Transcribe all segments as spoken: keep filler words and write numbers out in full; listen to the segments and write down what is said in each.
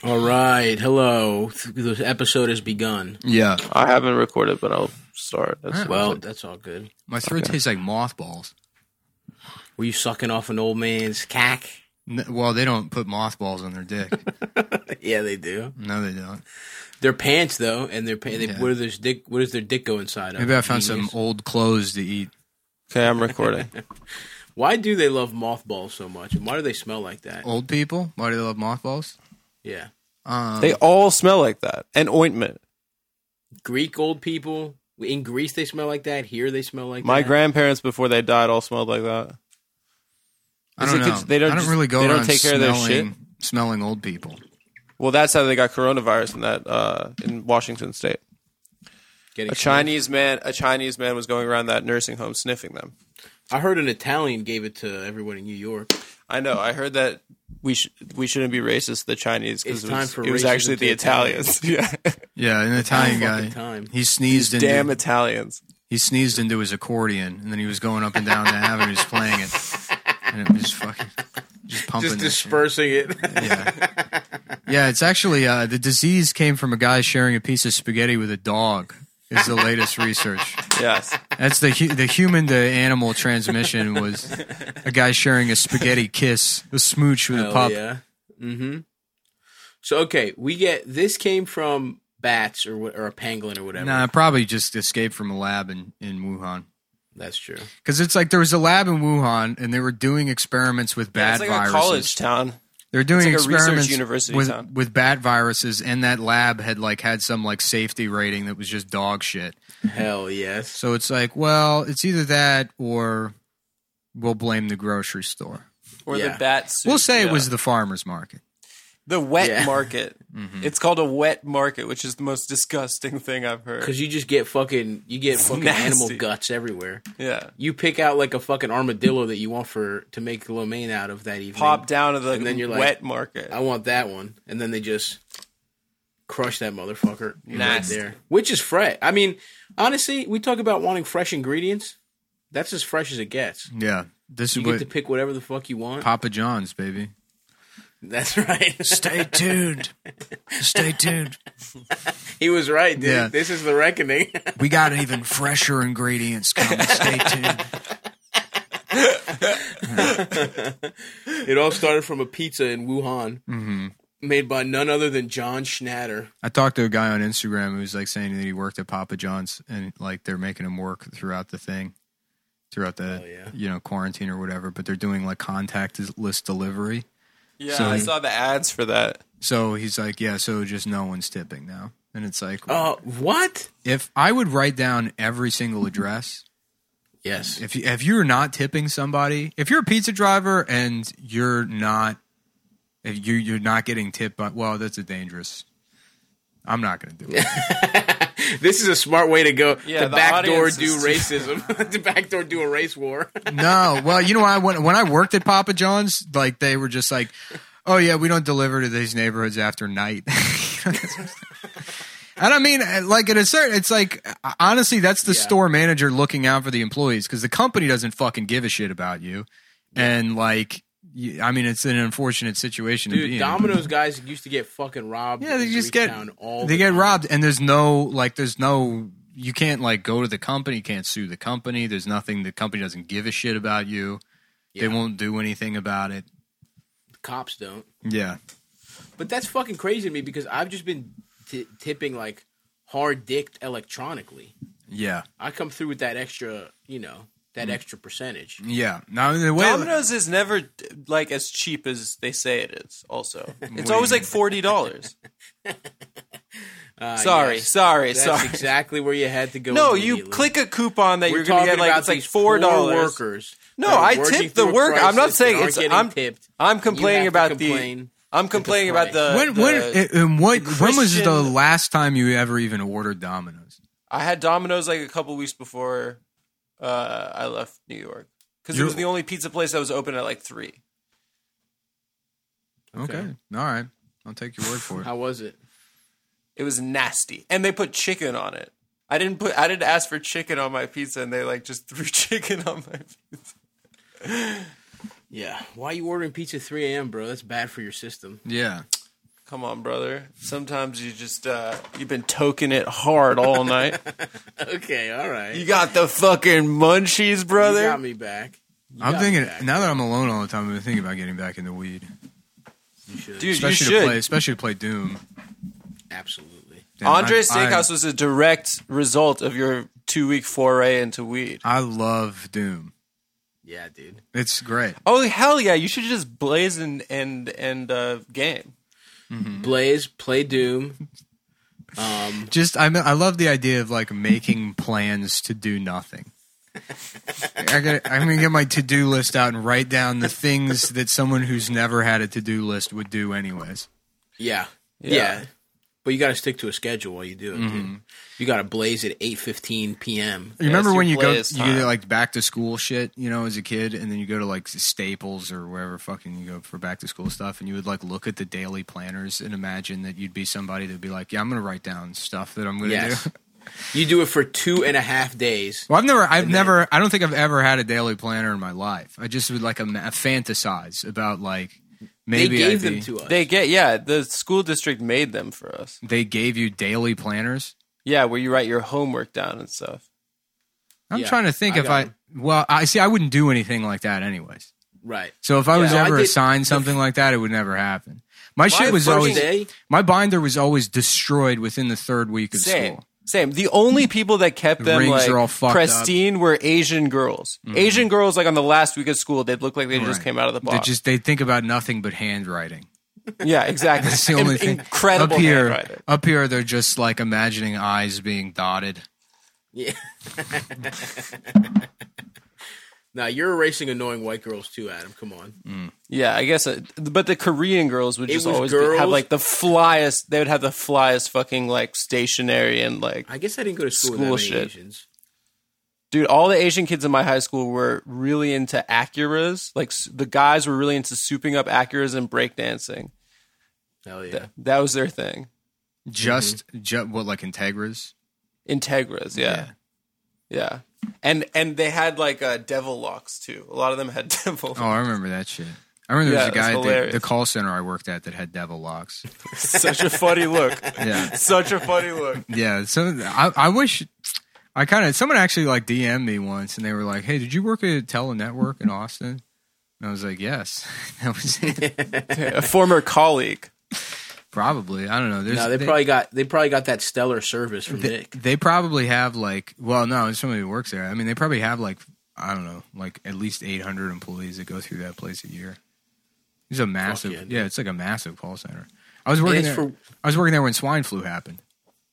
All right, hello. The episode has begun. Yeah. I haven't recorded, but I'll start. That's Well, that's all good. My throat Okay. tastes like mothballs. Were you sucking off an old man's cack? N- Well, they don't put mothballs on their dick. Yeah, they do. No, they don't. Their pants, though, and their pa- they, Yeah. what, does their dick, what does their dick go inside of? Maybe I found some Genius. old clothes to eat. okay. I'm recording. Why do they love mothballs so much? And why do they smell like that? Old people? Why do they love mothballs? Yeah. Um, They all smell like that, and ointment. Greek old people, in Greece they smell like that. Here they smell like My that. grandparents before they died all smelled like that. I Is don't it know. 'cause they don't I don't just- really go they don't around take care of their smelling, smelling old people. Well, that's how they got coronavirus in that uh, in Washington State. Getting A Chinese man, a Chinese man was going around that nursing home sniffing them. I heard an Italian gave it to everyone in New York. I know. I heard that we sh- we shouldn't be racist to the Chinese because It's it time was, for it was racism actually to the Italians. yeah, Yeah, an Italian fucking guy. time. He sneezed into damn Italians. he sneezed into his accordion, and then he was going up and down the avenue, he was playing it, and it was fucking just pumping. Just that shit. dispersing it. Yeah, yeah. It's actually uh, the disease came from a guy sharing a piece of spaghetti with a dog. Is the latest research. Yes. That's the hu- the human to animal transmission was a guy sharing a spaghetti kiss, a smooch with a Hell pup. yeah. Mm-hmm. So okay, we get this came from bats or wh- or a pangolin or whatever. Nah, probably just escaped from a lab in, in Wuhan. That's true. Because it's like there was a lab in Wuhan, and they were doing experiments with Yeah, bat it's like viruses. a college town. They're doing It's like a research experiments university with town. with bat viruses, and that lab had like had some like safety rating that was just dog shit. Hell yes. So it's like, well, it's either that or we'll blame the grocery store. Or Yeah. the bat suit. We'll say yeah. it was the farmer's market. the wet Yeah. market. Mm-hmm. It's called a wet market, which is the most disgusting thing I've heard. Because you just get fucking you get It's fucking nasty. animal guts everywhere. Yeah. You pick out like a fucking armadillo that you want for to make lo mein out of that evening. Pop down to the And then you're like, wet market. I want that one, and then they just crush that motherfucker right Nasty. there, which is fresh. I mean, honestly, we talk about wanting fresh ingredients. That's as fresh as it gets. Yeah, this You is get what to pick whatever the fuck you want. Papa John's, baby. That's right. Stay tuned. Stay tuned. He was right, dude. Yeah. This is the reckoning. We got even fresher ingredients coming. Stay tuned. It all started from a pizza in Wuhan, Mm-hmm. made by none other than John Schnatter. I talked to a guy on Instagram who was like saying that he worked at Papa John's and like they're making him work throughout the thing, throughout the Oh, yeah. you know quarantine or whatever. But they're doing like contactless delivery. yeah, so I he- saw the ads for that. So he's like, yeah, so just no one's tipping now. And it's like, Uh, what? if I would write down every single address, Yes. if you, if you're not tipping somebody, if you're a pizza driver and you're not, if you you're not getting tipped, by, well, that's a dangerous. I'm not going to do it. This is a smart way to go. Yeah, to the backdoor audience do is- racism. To backdoor do a race war. No, well, you know, I when, when I worked at Papa John's, like they were just like, oh yeah, we don't deliver to these neighborhoods after night. And I mean, like at a certain, it's like honestly, that's the Yeah. store manager looking out for the employees because the company doesn't fucking give a shit about you. And like, you, I mean, it's an unfortunate situation to be Dude, in. Domino's guys used to get fucking robbed. Yeah, they in just get Greektown all they the get time. robbed, and there's no like, there's no you can't like go to the company, you can't sue the company. There's nothing. The company doesn't give a shit about you. They Yeah. won't do anything about it. The cops don't. Yeah. But that's fucking crazy to me because I've just been t- tipping like hard dicked electronically. Yeah. I come through with that extra, you know, Mm. that extra percentage. Yeah. Now the way Domino's is never like as cheap as they say it is. Also, do it's you always mean? like forty dollars. Uh, sorry, yes. sorry, That's sorry. exactly where you had to go. No, you immediately. click a coupon that We're you're going to talking get like about it's like these four poor dollars. workers. No, that are I working tipped the through a work. I'm not crisis saying that aren't it's. getting I'm. tipped. I'm You complaining have to about complain the. I'm at the complaining about price. the. when the- when and what the when was the Christian- last time you ever even ordered Domino's? I had Domino's like a couple weeks before uh, I left New York because it You're- was the only pizza place that was open at like three. Okay. Okay. All right. I'll take your word for it. How was it? It was nasty, and they put chicken on it. I didn't put. I didn't ask for chicken on my pizza, and they like just threw chicken on my pizza. Yeah. Why are you ordering pizza at three a.m., bro? That's bad for your system. Yeah. come on, brother. Sometimes you just uh, you've been toking it hard all night. Okay, all right. You got the fucking munchies, brother. You got me back. You I'm got me thinking back. now that I'm alone all the time. I've been thinking about getting back into weed, You should. Dude, especially you to should. play, especially to play Doom. Absolutely. Damn, Andre's I- I- Steakhouse was a direct result of your two week foray into weed. I love Doom. Yeah, dude. It's great. Oh hell yeah! You should just blaze and and and uh, game. Blaze, play Doom. Um, Just I I love the idea of like making plans to do nothing. I got I'm gonna get my to do list out and write down the things that someone who's never had a to do list would do anyways. yeah. Yeah. yeah, But you got to stick to a schedule while you do it. Dude. You got to blaze at eight fifteen p.m. You remember it's when your you go blaze you time. get like back to school shit, you know, as a kid, and then you go to like Staples or wherever fucking you go for back to school stuff, and you would like look at the daily planners and imagine that you'd be somebody that'd be like, yeah, I'm gonna write down stuff that I'm gonna Yes. do. You do it for two and a half days. Well, I've never, I've And then- never, I don't think I've ever had a daily planner in my life. I just would like a, fantasize about like maybe they gave I'd them be- to us. They get yeah. The school district made them for us. They gave you daily planners. Yeah, where you write your homework down and stuff. I'm Yeah, trying to think I if got I, them. well, I see. I wouldn't do anything like that anyways. Right. So if I was Yeah, I ever did- assigned the- something like that, it would never happen. My, shit was first always day- my binder was always destroyed within the third week of Same. school. Same. The only people that kept The them rings like are all fucked pristine were Asian girls. Asian girls, like on the last week of school, they'd look like they just Right. came out of the They box. just they think about nothing but handwriting. yeah, exactly. That's the only In- thing. Incredible up here, handwriting. up here, they're just like imagining eyes being dotted. Yeah. Now you're erasing annoying white girls too, Adam. Come on. Yeah, I guess. It, but the Korean girls would It just was always be, girls- have like the flyest. They would have the flyest fucking like stationery and like. I guess I didn't go to school, School with that many shit. Asians. Dude, all the Asian kids in my high school were really into Acuras. Like s- the guys were really into souping up Acuras and breakdancing. Hell yeah. That, that was their thing. Just, ju- what like Integras? Integras, yeah. yeah, And and they had like uh, devil locks too. A lot of them had devil. Oh, I remember that shit. I remember there Yeah, was a it's guy at the, hilarious. the call center I worked at that had devil locks. Such a funny look. Yeah, Such a funny look. yeah. So I, I wish I kind of someone actually like D M'd me once, and they were like, "Hey, did you work at Telenetwork in Austin?" And I was like, "Yes." That was it. A former colleague. Probably. I don't know. There's, No, they, probably got they probably got that stellar service from they, Nick. they probably have like well, no, it's somebody who works there. I mean, they probably have like I don't know, like at least eight hundred employees that go through that place a year. It's a massive, yeah, yeah, dude. it's like a massive call center. I was working it's there. for- I was working there when swine flu happened.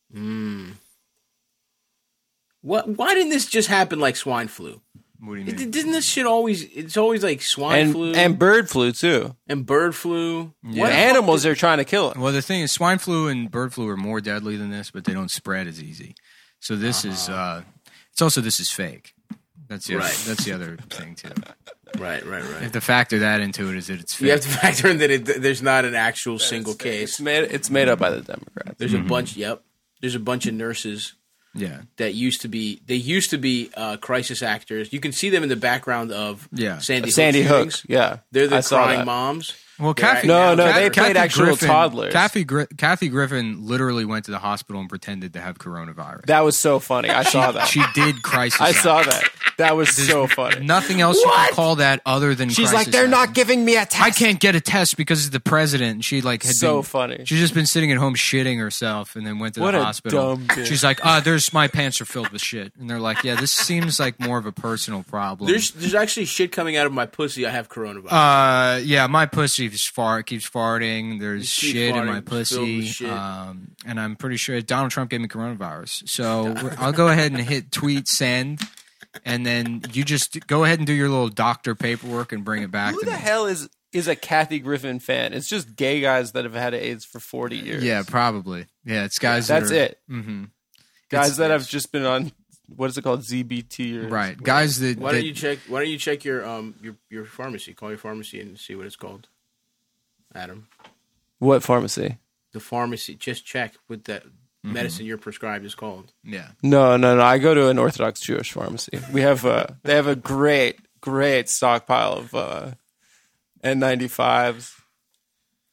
What? Why didn't this just happen like swine flu? What do you It, mean? didn't this shit always? It's always like swine And flu and bird flu too. and bird flu. Yeah. What The the fuck animals did- are trying to kill it. Well, the thing is, swine flu and bird flu are more deadly than this, but they don't spread as easy. So this is, uh, it's also this is fake. That's the other, Right. that's the other thing too. Right, right, You right. have to factor that into it is that it's fake. You have to factor in that it, there's not an actual single It's case. made. It's made up by the Democrats. There's Mm-hmm. a bunch. Yep. There's a bunch of nurses yeah, that used to be. They used to be uh, crisis actors. You can see them in the background of Yeah. Sandy, Sandy Hook. Hook. shootings. Yeah, They're the I saw crying that. moms. Well, They're Kathy, No, no, Kathy- they played actual Griffin, toddlers. Kathy, Gri- Kathy Griffin literally went to the hospital and pretended to have coronavirus. That was so funny. I saw that. She did crisis. I act. saw that. That was so funny. Nothing else you can call that other than She's like, crisis they're act. not giving me a test. I can't get a test because of the president. And she like had So been, funny. She's just been sitting at home shitting herself, and then went to What the a hospital. dumb bitch. She's like, "Ah, there's my pants are filled with shit," and they're like, "Yeah, this seems like more of a personal problem." There's there's actually shit coming out of my pussy. I have coronavirus. uh, yeah, my pussy is fart keeps farting. There's It keeps shit in farting, my it's filled pussy, with shit. um, and I'm pretty sure Donald Trump gave me coronavirus. So we're- I'll go ahead and hit tweet send, and then you just go ahead and do your little doctor paperwork and bring it back Who to the me. hell is is a Kathy Griffin fan? It's just gay guys that have had AIDS for forty years. Yeah, probably. Yeah, it's guys. That's that are, it. Mm-hmm. Guys It's- that have just been on what is it called, Z B T or Right, guys that. why that don't you check? Why don't you check your um your your pharmacy? Call your pharmacy and see what it's called. Adam, what pharmacy? the pharmacy. Just check what that Mm-hmm. medicine you're prescribed is called. yeah. No, no, no. I go to an Orthodox Jewish pharmacy. We have a they have a great, great stockpile of uh, N ninety-fives.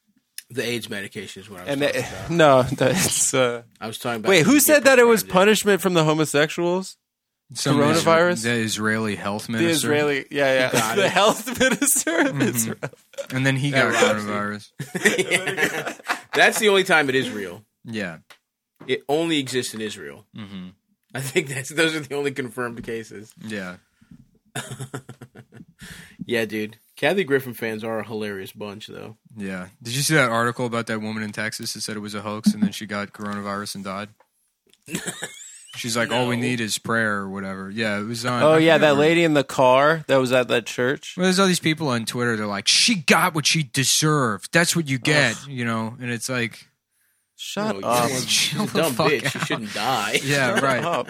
The AIDS medication is what I was And talking they, about. no, that's. Uh, I was talking about. wait, who you said get that it was prescribed punishment from the homosexuals? Some Coronavirus? the Israeli health The minister. Israeli, yeah, yeah, got the it. health minister of Israel. And then he got That coronavirus. That's the only time it is real. Yeah. It only exists in Israel. Mm-hmm. I think that's those are the only confirmed cases. Yeah. Yeah, dude. Kathy Griffin fans are a hilarious bunch, though. Yeah. Did you see that article about that woman in Texas that said it was a hoax and then she got coronavirus and died? She's like, all we No. need is prayer or whatever. Yeah, it was on. Oh I yeah, can't that remember. lady in the car that was at that church. Well, there's all these people on Twitter. They're like, she got what she deserved. That's what you get, you know? And it's like, Shut No, up. you- She's Chill a the dumb fuck bitch. She out. shouldn't die. yeah, right. Up.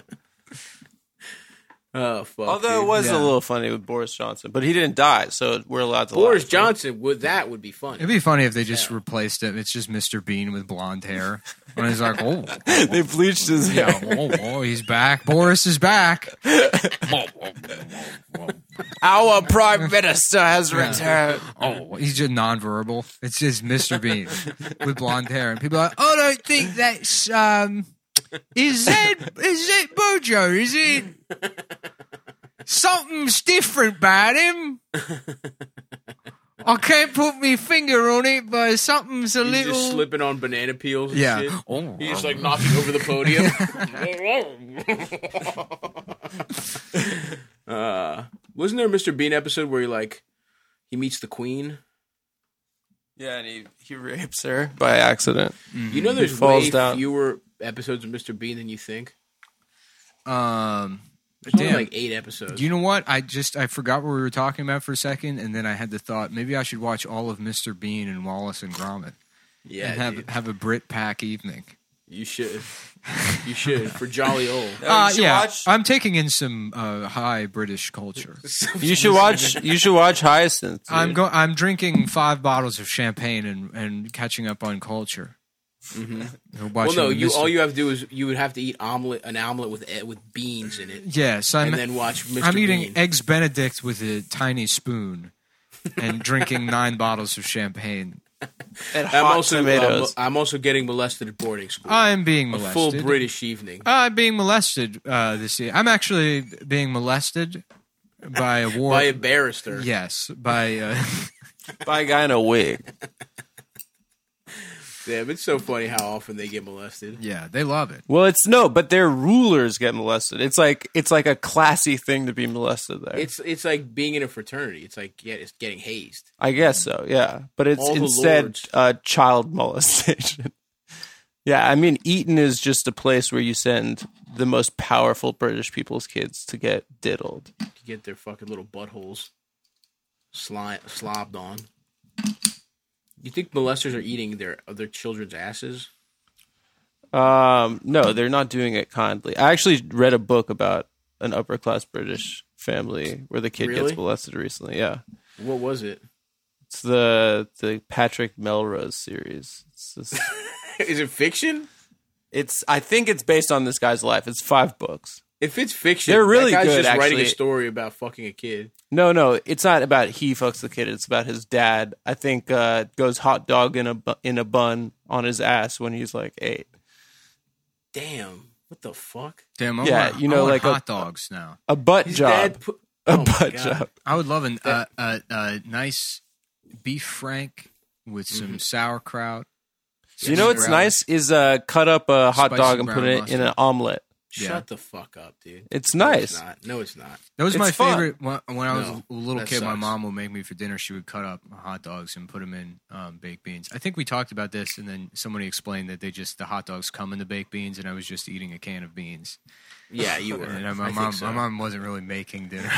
Oh, fuck. Although it dude. was Yeah. a little funny with Boris Johnson, but he didn't die, so we're allowed to. Boris laugh. Johnson, would that would be funny. It'd be funny if they just Yeah. replaced it. It's just Mister Bean with blonde hair. And he's like, oh, They bleached his hair. yeah, oh, oh, he's back. Boris is back. Our prime minister has returned. Oh, he's just nonverbal. It's just Mister Bean with blonde hair, and people are like, "I don't think that's um, is that is that Bojo? Is it something's different about him? I can't put my finger on it, but something's a He's little just slipping on banana peels and yeah." shit. Oh, He's just like knocking over the podium. uh, wasn't there a Mister Bean episode where he like he meets the Queen? Yeah, and he, he rapes her by accident. You know, there's falls way down. fewer episodes of Mister Bean than you think. um. There's only Damn. like eight episodes. You know what? I just I forgot what we were talking about for a second, and then I had the thought maybe I should watch all of Mister Bean and Wallace and Gromit yeah, and have dude. have a Brit Pack evening. You should. You should for jolly old. Uh, should yeah, watch- I'm taking in some uh, high British culture. You should watch. You should watch Hyacinth. dude. I'm go- I'm drinking five bottles of champagne and, and catching up on culture. Mm-hmm. Well, no, you all you have to do is you would have to eat omelet, an omelet with e- with beans in it, yes, I'm. and then watch Mister I'm eating Bean. eggs Benedict with a tiny spoon and drinking nine bottles of champagne. and I'm hot also uh, tomatoes. I'm also getting molested at boarding school. I'm being a molested. full British evening. I'm being molested uh, this year. I'm actually being molested by a war. By a barrister. yes, by. Uh, by a guy in a wig. Yeah, but it's so funny how often they get molested. yeah, they love it. Well, it's no, but their rulers get molested. It's like it's like a classy thing to be molested there. It's it's like being in a fraternity. It's like yeah, it's getting hazed. I guess so, yeah. But it's All the instead lords. uh, child molestation. Yeah, I mean, Eton is just a place where you send the most powerful British people's kids to get diddled. To get their fucking little buttholes sli- slobbed on. You think molesters are eating their their children's asses? Um, no, they're not doing it kindly. I actually read a book about an upper class British family where the kid Really? gets molested recently. Yeah, What was it? it's the the Patrick Melrose series. It's this, Is it fiction? it's I think it's based on this guy's life. It's five books. If it's fiction, They're really that guy's good, just writing a actually. story about fucking a kid. No, no, it's not about he fucks the kid. It's about his dad. I think uh, goes hot dog in a bu- in a bun on his ass when he's like eight. Damn, what the fuck? Damn, I Yeah, want, you I know, want like a- hot dogs now. A butt His job. dad put a oh my butt God. job. I would love an uh, uh, uh, nice beef frank with some Mm-hmm. sauerkraut. So you know what's Brown- nice is uh, cut up a hot Spicy dog and brown put it mustard. in an omelet. Shut Yeah. the fuck up, dude. It's No, nice. it's not. No, it's not. That was It's my fun. favorite. When, when I was No, a little that kid, my sucks. mom would make me for dinner. She would cut up hot dogs and put them in um, baked beans. I think we talked about this, and then somebody explained that they just the hot dogs come in the baked beans, and I was just eating a can of beans. Yeah, you were. And I my think mom, so. my mom wasn't really making dinner.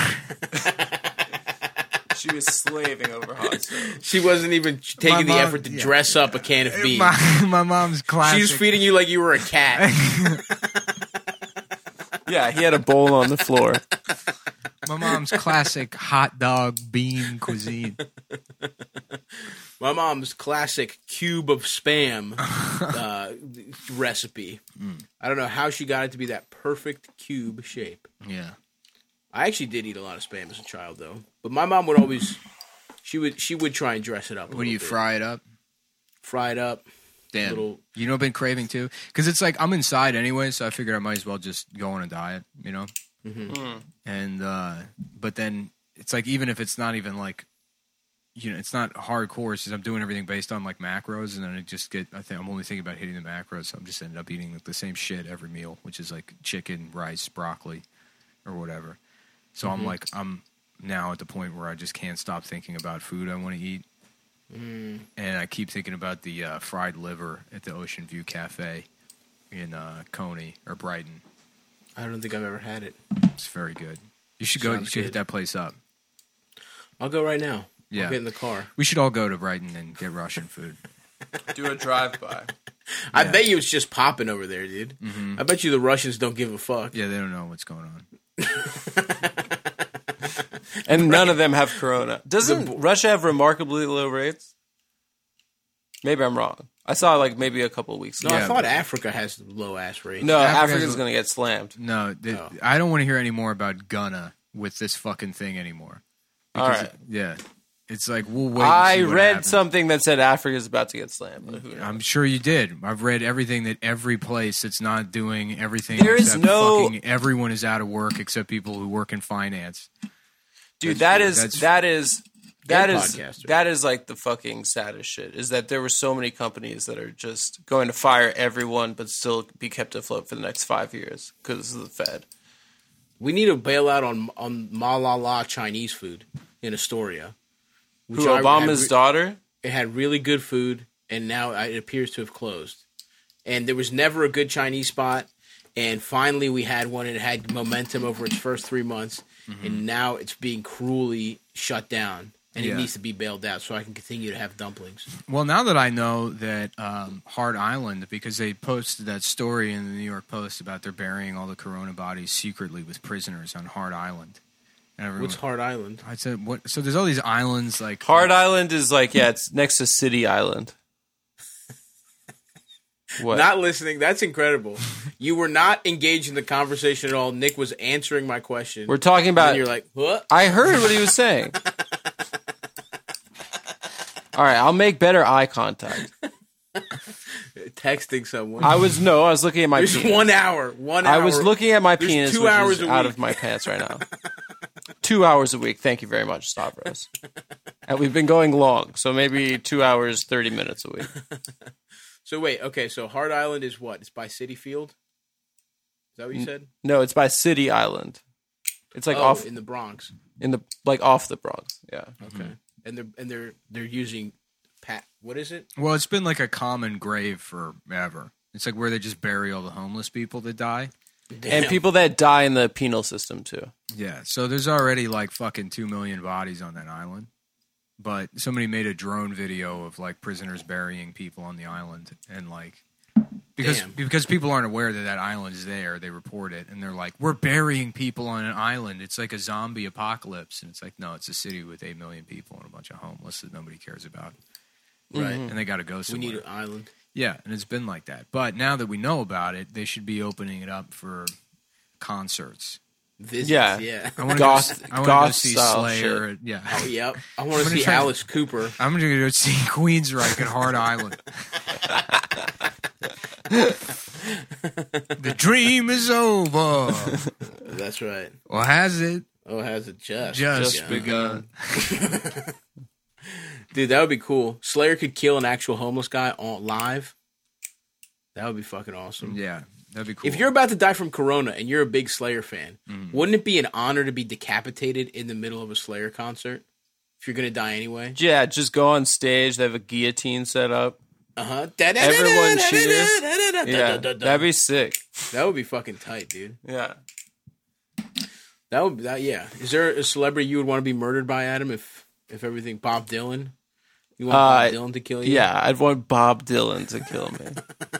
She was slaving over hot stove. She wasn't even taking the mom- effort to yeah. dress up a can of beans. my, my mom's classic. She was feeding you like you were a cat. Yeah, he had a bowl on the floor. my mom's classic hot dog bean cuisine. My mom's classic cube of spam uh, recipe. I don't know how she got it to be that perfect cube shape. Yeah. I actually did eat a lot of spam as a child, though. But my mom would always, she would she would try and dress it up. a What do you little bit. fry it up? fried up. Damn. Little, you know, I've been craving too, because it's like I'm inside anyway, so I figured I might as well just go on a diet, you know. mm-hmm. Mm. And uh, but then it's like even if it's not even like, you know, it's not hardcore. It's just I'm doing everything based on like macros, and then I just get. I think I'm only thinking about hitting the macros, so I'm just ended up eating like the same shit every meal, which is like chicken, rice, broccoli, or whatever. So mm-hmm. I'm like I'm now at the point where I just can't stop thinking about food I want to eat. Mm. And I keep thinking about the uh, fried liver at the Ocean View Cafe in uh, Coney or Brighton. I don't think I've ever had it. It's very good. You should go. Sounds You should hit good. that place up. I'll go right now. Yeah. I'll get in the car. We should all go to Brighton and get Russian food. Do a drive-by. I Yeah. bet you it's just popping over there, dude. Mm-hmm. I bet you the Russians don't give a fuck. Yeah, they don't know what's going on. And none of them have corona. Doesn't The- Russia have remarkably low rates? Maybe I'm wrong. I saw like maybe a couple of weeks No, ago. I Yeah, thought but- Africa has low ass rates. No, Africa Africa's has a- going to get slammed. No, th- Oh. I don't want to hear any more about Gunna with this fucking thing anymore. All Because, right. Yeah, it's like we'll wait. And I see what read happens. something that said Africa's about to get slammed. But who knows? I'm sure you did. I've read everything that every place that's not doing everything. There is except no- fucking everyone is out of work except people who work in finance. Dude, That's that true. is That's- that is that And is podcaster. that is like the fucking saddest shit. Is that there were so many companies that are just going to fire everyone, but still be kept afloat for the next five years because of the Fed. We need a bailout on on Malala Chinese food in Astoria. which Who I- Obama's had re- daughter? It had really good food, and now it appears to have closed. And there was never a good Chinese spot, and finally we had one, and it had momentum over its first three months, Mm-hmm. and now it's being cruelly shut down, and Yeah. it needs to be bailed out so I can continue to have dumplings. Well, now that I know that um, Hard Island, because they posted that story in the New York Post about they're burying all the corona bodies secretly with prisoners on Hard Island. And everyone, What's Hard Island? I said, what? So there's all these islands like Hard Island is like, yeah, it's next to City Island. What? Not listening. That's incredible. You were not engaged in the conversation at all. Nick was answering my question. We're talking about. and you're like, what? I heard what he was saying. All right, I'll make better eye contact. Texting someone. I was no, I was looking at my. There's penis. one hour. One I hour. was looking at my There's penis, two which hours is a out week. of my pants right now. Two hours a week. Thank you very much, Stavros. And we've been going long, so maybe two hours, thirty minutes a week. So wait, okay. So Hard Island is what? It's by City Field. Is that what you said? No, it's by City Island. It's like oh, off in the Bronx. in the like off the Bronx. Yeah. Okay. And they're and they're they're using pat. What is it? Well, it's been like a common grave forever. It's like where they just bury all the homeless people that die. And people that die in the penal system too. Yeah, so there's already like fucking two million bodies on that island. But somebody made a drone video of like prisoners burying people on the island, and like because Damn. because people aren't aware that that island is there, they report it, and they're like, "We're burying people on an island. It's like a zombie apocalypse." And it's like, no, it's a city with eight million people and a bunch of homeless that nobody cares about, Right. and they got to go We somewhere. need an island. Yeah, and it's been like that. But now that we know about it, they should be opening it up for concerts. Visits, Yeah. yeah. I want to Goth- go, I wanna goth go see style Slayer. Yeah, Oh, yep. I want to gonna see try- Alice Cooper. I'm going to go see Queensryche at Hard Island. The dream is over. That's right. Or has it Oh, has it just just Yeah. begun? Dude, that would be cool. Slayer could kill an actual homeless guy on live. That would be fucking awesome. Yeah, that'd be cool. If you're about to die from corona and you're a big Slayer fan, Mm. wouldn't it be an honor to be decapitated in the middle of a Slayer concert? If you're gonna die anyway. Yeah, just go on stage. They have a guillotine set up. Uh huh. Everyone cheers. Yeah, that'd be sick. That would be fucking tight, dude. Yeah. That would that yeah. Is there a celebrity you would want to be murdered by, Adam? If if everything Bob Dylan, you want Bob Uh, Dylan to kill you? Yeah, I'd want Bob Dylan to kill me.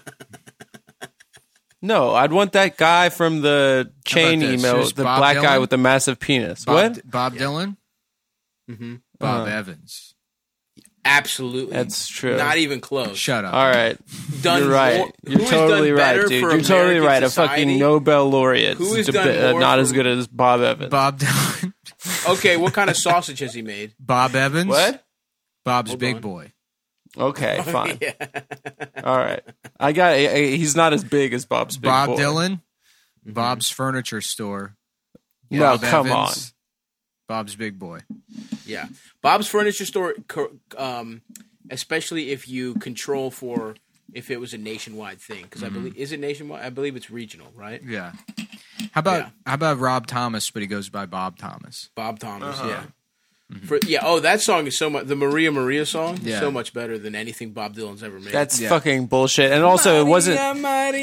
No, I'd want that guy from the chain this? email, Who's the Bob black guy Dylan? with the massive penis. Bob, what? Bob Dylan? Mm-hmm. Bob Uh-huh. Evans. Absolutely. That's true. Not even close. Shut up. All right, Done you're right. more- You're who has totally done right, better dude. for You're totally American right. A society? fucking Nobel laureate. Who has Deb- done uh, more not for- as good as Bob Evans. Bob Dylan. Okay, what kind of sausage has he made? Bob Evans. What? Bob's Hold Big on. Boy. Okay, fine. Yeah. All right. I got. He's not as big as Bob's Big Bob Boy. Dylan, Mm-hmm. Bob's Furniture Store. No, Bob come Evans, Bob's Big Boy. Yeah, Bob's Furniture Store, co- um, especially if you control for if it was a nationwide thing, because I believe is it nationwide? I believe it's regional, right? Yeah. How about Yeah. how about Rob Thomas, but he goes by Bob Thomas? Bob Thomas, Uh-huh. yeah. For, yeah, oh, that song is so much. The Maria Maria song, Yeah. so much better than anything Bob Dylan's ever made. That's Yeah. fucking bullshit. And also, it wasn't. Maria,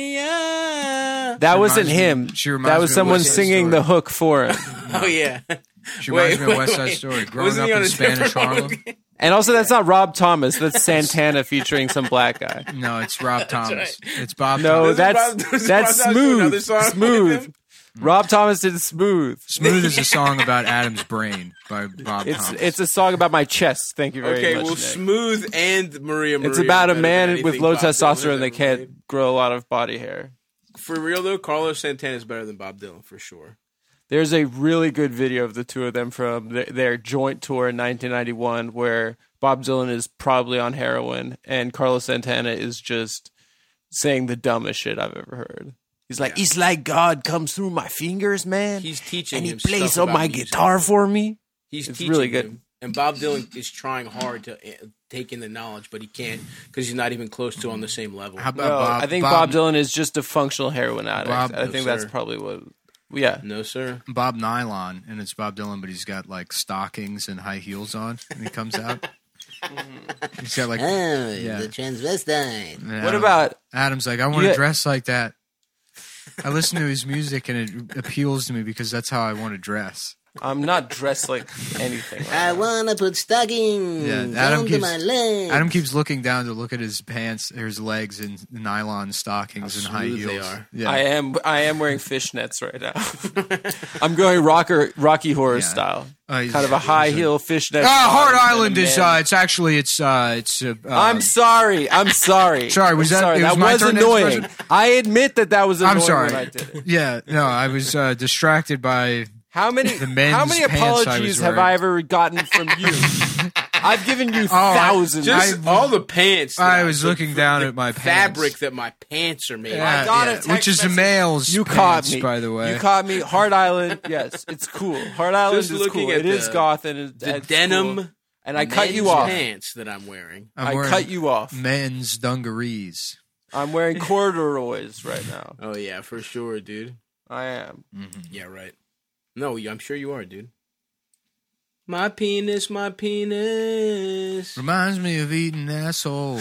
Maria. That wasn't reminds me- him. she reminds That me was of someone West Side singing Story. the hook for him. Oh yeah. She reminds Wait, me of West wait, Side wait. Story. Growing Wasn't up he on in a Spanish different Harlem. song? And also, that's not Rob Thomas. That's Santana featuring some black guy. No, it's Rob Thomas. right. It's Bob No, Thomas. Doesn't that's Bob- doesn't that's Bob Thomas do another smooth. song with Smooth. him? Rob Thomas did Smooth. Smooth is a song about Adam's brain by Bob It's Thomas. it's a song about my chest. Thank you very Okay, much. well, Nick. Smooth and Maria Maria. It's about a are better man than with anything low Bob Dylan testosterone has that ever can't made. grow a lot of body hair. For real though, Carlos Santana is better than Bob Dylan for sure. There's a really good video of the two of them from their, their joint tour in nineteen ninety-one where Bob Dylan is probably on heroin and Carlos Santana is just saying the dumbest shit I've ever heard. He's like, it's like God comes through my fingers, man. He's teaching and he him plays stuff on about my music. guitar for me. He's It's teaching really good. him, and Bob Dylan is trying hard to uh, take in the knowledge, but he can't because he's not even close to on the same level. How about No, Bob? I think Bob, Dylan is just a functional heroin addict. Bob- I No, think sir. that's probably what. Yeah. No, sir. Bob Nylon, and it's Bob Dylan, but he's got like stockings and high heels on, and he comes out. He's got like. Oh, Yeah. the transvestite. and What Adam- about Adam's like, I want to Yeah. dress like that. I listen to his music and it appeals to me because that's how I want to dress. I'm not dressed like anything. right I now. want to put stockings Yeah, Adam onto keeps- my legs. Adam keeps looking down to look at his pants, or his legs in nylon stockings How and high smooth heels. they are. Yeah. I am I am wearing fishnets right now. I'm going rocker Rocky Horror Yeah. style. Uh, he's- Kind of a high he's heel fishnet. Ah, Hard bottom and a Island is. man- Uh, it's actually. It's. Uh, it's. Uh, I'm um, sorry. I'm sorry. Sorry, was I'm that- sorry. it was that my was turn to answer annoying? question? I admit that that was annoying I'm sorry. when I did it. Yeah. No, I was uh, distracted by. How many The men's how many pants I was apologies have wearing. I ever gotten from you? I've given you I- thousands. Just I- all the pants. that I was the- looking down the at my fabric pants. that my pants are made. Yeah, of. got a yeah, text which is the message. male's You pants, caught me, by the way. You caught me. Hard Island, yes, it's cool. Hard Island Just is looking cool. at It is the- goth and it, The it's denim. cool. And I cut you men's off. Pants that I'm wearing. I'm I wearing cut you off. men's dungarees. I'm wearing corduroys right now. Oh yeah, for sure, dude. I am. Yeah, right. No, I'm sure you are, dude. My penis, my penis. Reminds me of eating asshole.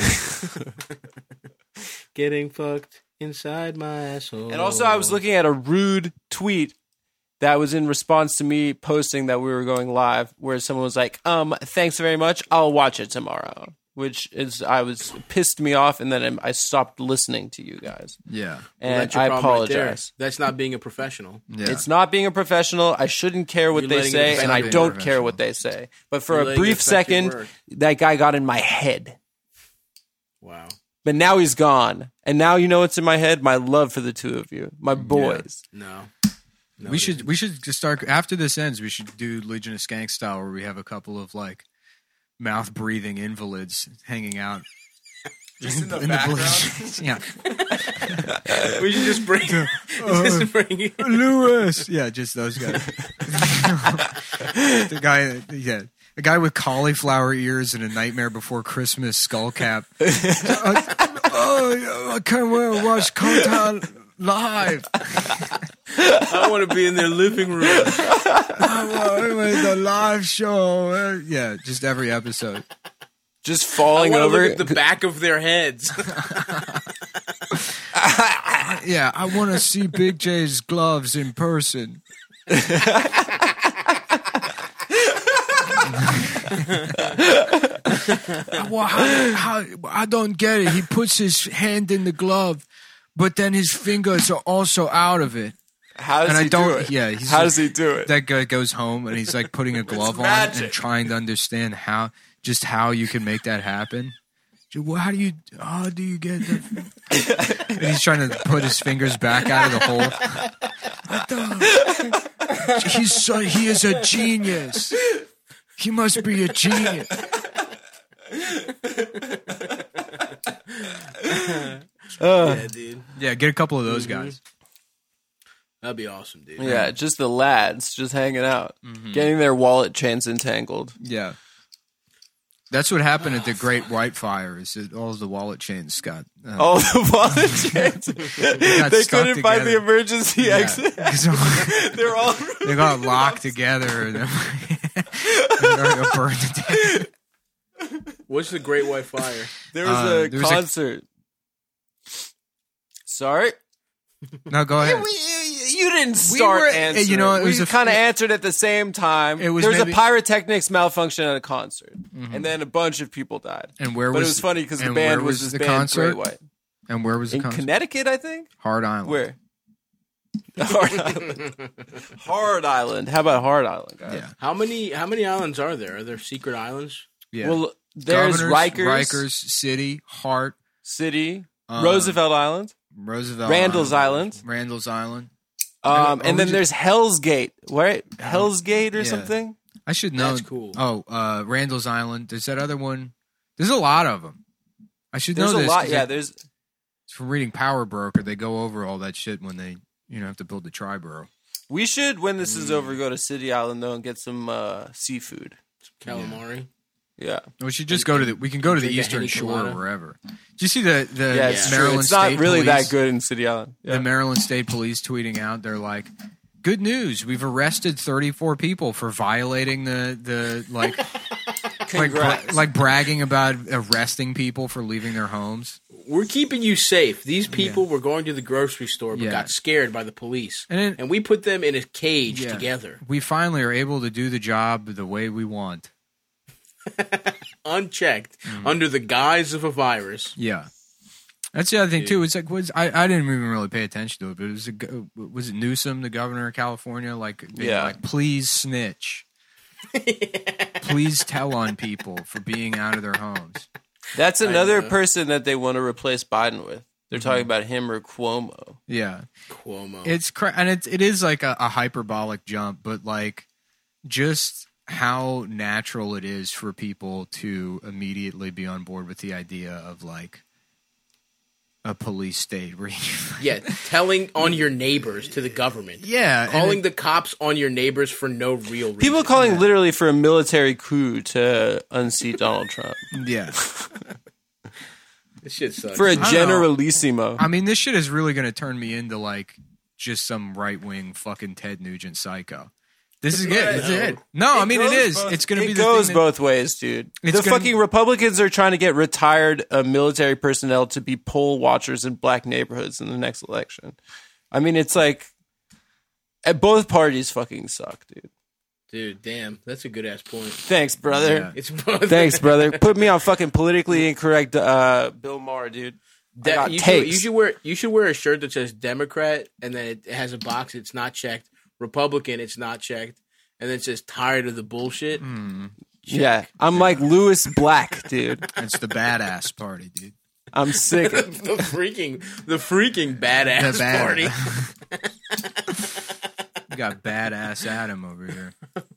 Getting fucked inside my asshole. And also, I was looking at a rude tweet that was in response to me posting that we were going live, where someone was like, "Um, thanks very much. I'll watch it tomorrow." Which is, I was pissed me off, and then I stopped listening to you guys, Yeah. Well, and that's your I problem right there. apologize. That's not being a professional. Yeah. It's not being a professional. I shouldn't care what You're they letting it say, affect and I your don't work. care what they say. But for You're a letting it brief affect your second, work. that guy got in my head. Wow. But now he's gone, and now you know what's in my head: my love for the two of you, my boys. No. No, we it should isn't. we should just start after this ends. We should do Legion of Skank style, where we have a couple of like mouth breathing invalids hanging out. Just in the in background? bleachers. Yeah, We should just bring. just bring Lewis. Yeah, just those guys. the guy, yeah, a guy with cauliflower ears and a Nightmare Before Christmas skull cap. uh, oh, I can't wait to watch Contact live. I want to be in their living room. I want the live show. Uh, Yeah, just every episode. Just I falling want to over. look at the back of their heads. Yeah, I want to see Big J's gloves in person. Well, how, how, I don't get it. He puts his hand in the glove, but then his fingers are also out of it. How does And I he don't. do it? Yeah, he's How just- does he do it? That guy goes home and he's like putting a glove on magic. and trying to understand how, just how you can make that happen. Well, how do you, how do you get the? And he's trying to put his fingers back out of the hole. What the? He's so, he is a genius. He must be a genius. Uh, Yeah, dude. Yeah, get a couple of those Mhm. guys. That'd be awesome, dude. yeah, just the lads just hanging out, Mm-hmm. getting their wallet chains entangled. Yeah. That's what happened at the Great White Fire. Is that all of the wallet chains got uh, All the wallet chains. got They stuck couldn't find the together. emergency Yeah. exit. 'Cause They're all they got locked together and then they got burned to death. What's the Great White Fire? There was Uh, a there was a- concert. Sorry, No, go ahead. we, you didn't start were- answering. you know, it was we a- kind of answered at the same time. It was there was maybe- a pyrotechnics malfunction at a concert, and then a bunch of people died. And where But was it was funny because the and band where was, was this the band concert? Great White And where was the in concert? Connecticut, I think. Hard Island. Where? Hard Island. Hard Island. How about Hard Island, guys? Yeah. How many how many islands are there? Are there secret islands? Yeah. Well, there's Governors, Rikers, Rikers City, Hart, City, uh, Roosevelt Island, Roosevelt, Randall's Island. Randall's Island. Um, Or and then we there's Hell's Gate, right? Hell's Gate or Yeah. something. I should know. That's cool. Oh, uh, Randall's Island. There's that other one. There's a lot of them. I should There's know a this. lot. 'cause Yeah, I- there's. from reading Power Broker, they go over all that shit when they, you know, have to build the Triborough. We should, when this is over, go to City Island though and get some uh, seafood. Calamari. Yeah, We should just go to the. We can go to the Drink a Eastern Henny Shore Colada. or wherever. Did you see the the yeah, it's Maryland true. It's State not really Police, that good in City Island. Yeah. The Maryland State Police tweeting out, they're like, "Good news! We've arrested thirty-four people for violating the the like." Like, bra- Congrats. like bragging about arresting people for leaving their homes. We're keeping you safe. These people were going to the grocery store but Yeah. got scared by the police. And And, then- we put them in a cage Yeah. together. We finally are able to do the job the way we want. Unchecked. Mm. Under the guise of a virus. Yeah, that's the other thing too. It's like was I, I didn't even really pay attention to it, but it was a, go- was it Newsom, the governor of California, like being Yeah. like please snitch, please tell on people for being out of their homes. That's another know. person that they want to replace Biden with. They're Mm-hmm. talking about him or Cuomo. Yeah, Cuomo. it's cra- and it it is like a, a hyperbolic jump, but like just how natural it is for people to immediately be on board with the idea of like a police state where you, yeah, telling on your neighbors to the government. yeah, and Calling it- the cops on your neighbors for no real reason. People calling literally for a military coup to unseat Donald Trump yeah. This shit sucks. for a don't know. generalissimo. I mean, this shit is really going to turn me into like just some right wing fucking Ted Nugent psycho. This is good. This is it. No, I mean it goes is. both- It's going to it be the goes thing that- both ways, dude. It's The gonna- fucking Republicans are trying to get retired uh, military personnel to be poll watchers in black neighborhoods in the next election. I mean, it's like uh, both parties fucking suck, dude. Dude, damn. That's a good ass point. Thanks, brother. Yeah. It's both. Thanks, brother. Put me on fucking politically incorrect uh, Bill Maher, dude. I De- got you, should, tapes. you should wear you should wear a shirt that says Democrat and then it has a box. It's not checked. Republican. It's not checked. And then it says tired of the bullshit. Hmm. Yeah, I'm like Lewis Black, dude. It's the badass party, dude. I'm sick. Of, the freaking the freaking badass The bad- party. You got badass Adam over here.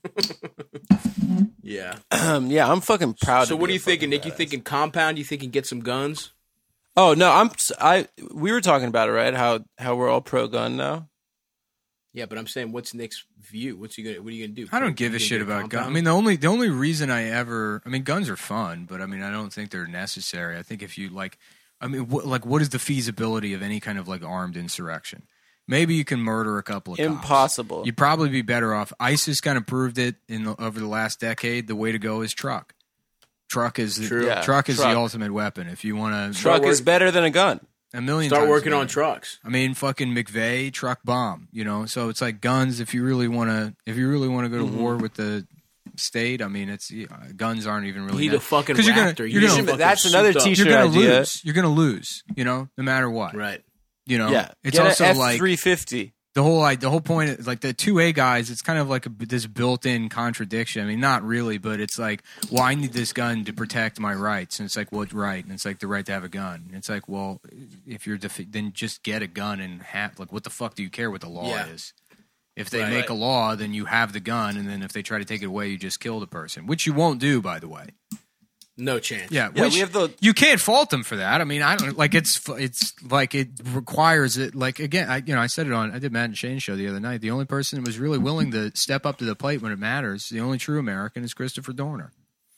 Yeah. um, yeah, I'm fucking proud. So to what be are a you thinking, fucking Nick? You badass. thinking compound? You thinking get some guns? Oh no, I'm. I we were talking about it, right? How how we're all pro gun now. Yeah, but I'm saying, what's Nick's view? What's he gonna? What are you gonna do? I don't give You a gonna shit get about guns. I compound? mean, the only the only reason I ever, I mean, guns are fun, but I mean, I don't think they're necessary. I think if you like, I mean, wh- like, what is the feasibility of any kind of like armed insurrection? Maybe you can murder a couple of cops. Impossible. You'd probably be better off. ISIS kind of proved it in the, over the last decade. The way to go is truck. Truck is the, True. Yeah, truck is truck. the ultimate weapon. If you want to Truck is work- better than a gun. a million Start times working on better. trucks. I mean, fucking McVeigh truck bomb. You know, so it's like guns. If you really want to, if you really want to go to Mm-hmm. war with the state, I mean, it's uh, guns aren't even really. You need ne- a fucking 'cause you're gonna- raptor. you're You gonna- need a fucking That's another souped up- t-shirt. You're gonna idea. lose. You're gonna lose. You know, no matter what. Right. You know. Yeah, It's Get also a F like three fifty. the whole like the whole point is like the two A guys. It's kind of like a, this built-in contradiction. I mean, not really, but it's like, well, I need this gun to protect my rights, and it's like, what right? And it's like the right to have a gun. And it's like, well, if you're defi- then just get a gun and have like, what the fuck do you care what the law Yeah. is? If they Right. make a law, then you have the gun, and then if they try to take it away, you just kill the person, which you won't do, by the way. No chance. Yeah, Yeah, which we have the- you can't fault them for that. I mean, I don't like it's it's like it requires it. Like again, I you know I said it on I did Matt and Shane's show the other night. The only person that was really willing to step up to the plate when it matters, the only true American, is Christopher Dorner.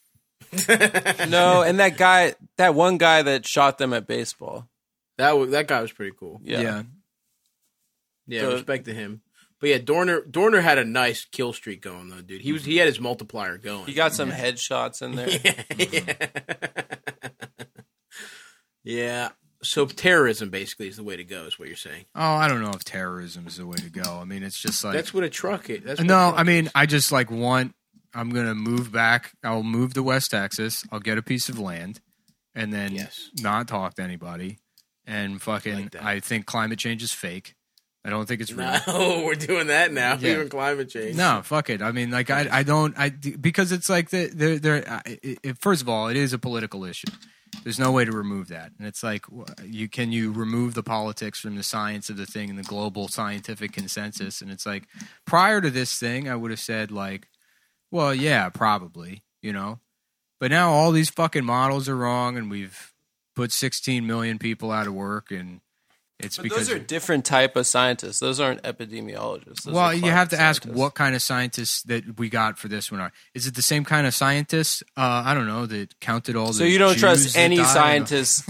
No, and that guy, that one guy that shot them at baseball. That was, that guy was pretty cool. Yeah. yeah. Yeah, So- respect to him. But yeah, Dorner Dorner had a nice kill streak going though, dude. He was he had his multiplier going. He got some headshots in there. yeah. yeah. So terrorism basically is the way to go, is what you're saying. Oh, I don't know if terrorism is the way to go. I mean, it's just like That's what a truck is. That's what no. a truck I mean, is. I just like want. I'm gonna move back. I'll move to West Texas. I'll get a piece of land, and then Yes. not talk to anybody. And fucking, Like that. I think climate change is fake. I don't think it's real. No, we're doing that now. Yeah. Even climate change. No, fuck it. I mean, like, I, I don't, I because it's like the, the, the. It, it, first of all, it is a political issue. There's no way to remove that, and it's like, you can you remove the politics from the science of the thing and the global scientific consensus? And it's like, prior to this thing, I would have said like, well, yeah, probably, you know, but now all these fucking models are wrong, and we've put sixteen million people out of work, and it's But because those are different type of scientists. Those aren't epidemiologists. Those well, are you have to climate ask scientists. what kind of scientists that we got for this one are. Is it the same kind of scientists? Uh, I don't know, that counted all the So you don't Jews trust that any died? scientists.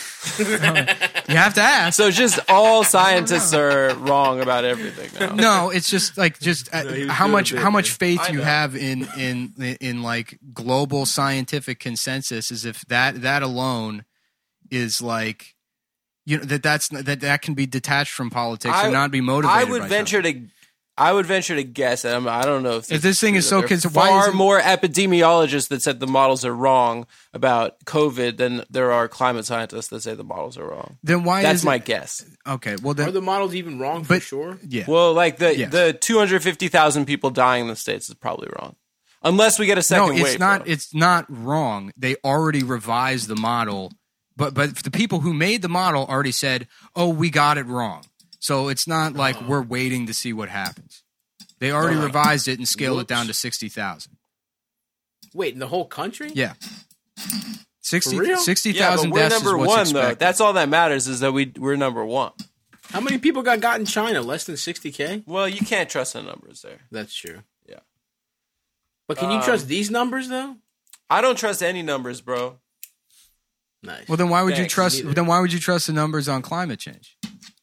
You have to ask. So just all scientists are wrong about everything now. No, it's just like just uh, No, he was how doing much a bit, how much man. faith I you know. have in in in like global scientific consensus, as if that that alone is like, you know, that that's that that can be detached from politics I- and not be motivated. I would by venture something. to. I would venture to guess that. I'm, I don't know if If this thing is so true, that cons- there are why far is it- more epidemiologists that said the models are wrong about COVID than there are climate scientists that say the models are wrong. Then why That's is my it, guess. okay? Well, Are then, the models even wrong for but sure? yeah. Well, like the Yes. the two hundred fifty thousand people dying in the states is probably wrong, unless we get a second no, it's wave. not. bro. It's not wrong. They already revised the model, but but the people who made the model already said, "Oh, we got it wrong." So it's not like we're waiting to see what happens. They already Uh, revised it and scaled it down to whoops. sixty thousand. Wait, in the whole country? Yeah, sixty For real? sixty Yeah, but thousand we're deaths number is what's one expected. though. That's all that matters is that we we're number one. How many people got got in China? Less than sixty K? Well, you can't trust the numbers there. That's true. Yeah. But can you Um, trust these numbers though? I don't trust any numbers, bro. Nice. Well, then why would you Thanks, trust? neither. Then why would you trust the numbers on climate change?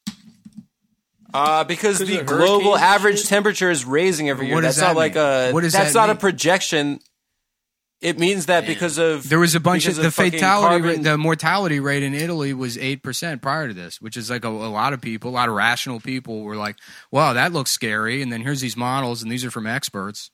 Uh, because 'Cause the of global hurricanes and average shit? temperature is raising every But year. what does That's not that like mean? a. What does that's that not a mean? projection. It means that Damn. because of There was a bunch of because the fucking fatality, carbon- rate, the mortality rate in Italy was eight percent prior to this, which is like a, a lot of people, a lot of rational people were like, "Wow, that looks scary." And then here's these models, and these are from experts.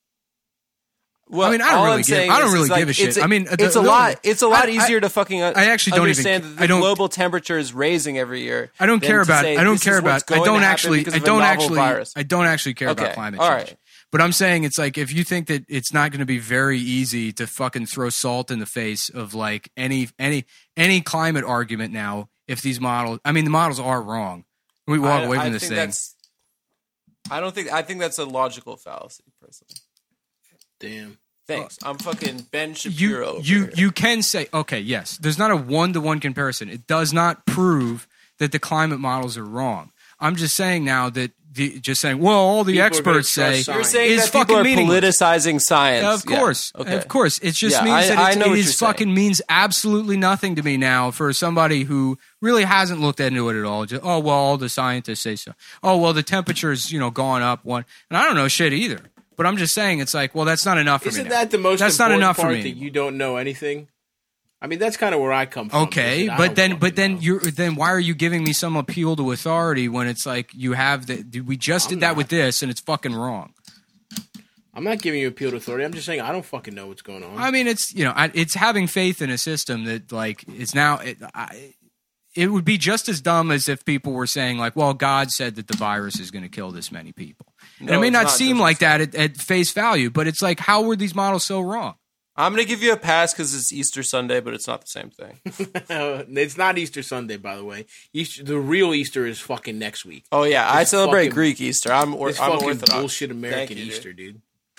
Well, I mean, I don't all really I'm give- saying I don't is, really is like, give a shit. It's I mean, the- it's a the- lot. It's a lot I- I- easier to fucking uh, I actually don't even understand think- that the I don't- global temperature is raising every year. I don't than care to about. say I don't this is care what's about. I going don't to happen actually. because I of a don't novel actually. virus. I don't actually care about Okay, climate all change. right. But I'm saying it's like if you think that it's not going to be very easy to fucking throw salt in the face of like any any any climate argument now, if these models, I mean, the models are wrong. We walk I- away from I this think thing. that's- I don't think. I think that's a logical fallacy, personally. Damn. Thanks. I'm fucking Ben You Shapiro. over you here. you can say okay, yes. There's not a one to one comparison. It does not prove that the climate models are wrong. I'm just saying now that the, just saying, well, all the People are experts gonna say trust You're science. saying is that people fucking are meaningless. politicizing science. Of Yeah. course, Okay. of course. It just Yeah, means I- that I it's, know it what is you're saying. fucking means absolutely nothing to me now for somebody who really hasn't looked into it at all. Just, oh well, all the scientists say so. Oh well, the temperature's you know gone up one, and I don't know shit either. But I'm just saying, it's like, well, that's not enough for Isn't me. now. that the most That's not important enough for part me. that you don't know anything? I mean, that's kind of where I come from. Okay, is that I but don't then, but fucking then know. you're then why are you giving me some appeal to authority when it's like you have the we just I'm did that not. with this and it's fucking wrong. I'm not giving you appeal to authority. I'm just saying I don't fucking know what's going on. I mean, it's you know, I, it's having faith in a system that like is now. It, I, it would be just as dumb as if people were saying like, "Well, God said that the virus is going to kill this many people." And No, it may it's not, not seem just like as that at, at face value, but it's like, how were these models so wrong? I'm going to give you a pass because it's Easter Sunday, but it's not the same thing. It's not Easter Sunday, by the way. Easter, the real Easter is fucking next week. Oh yeah, I It's celebrate fucking- Greek Easter. I'm or, It's I'm fucking Orthodox. bullshit American Thank you, dude. Easter, dude.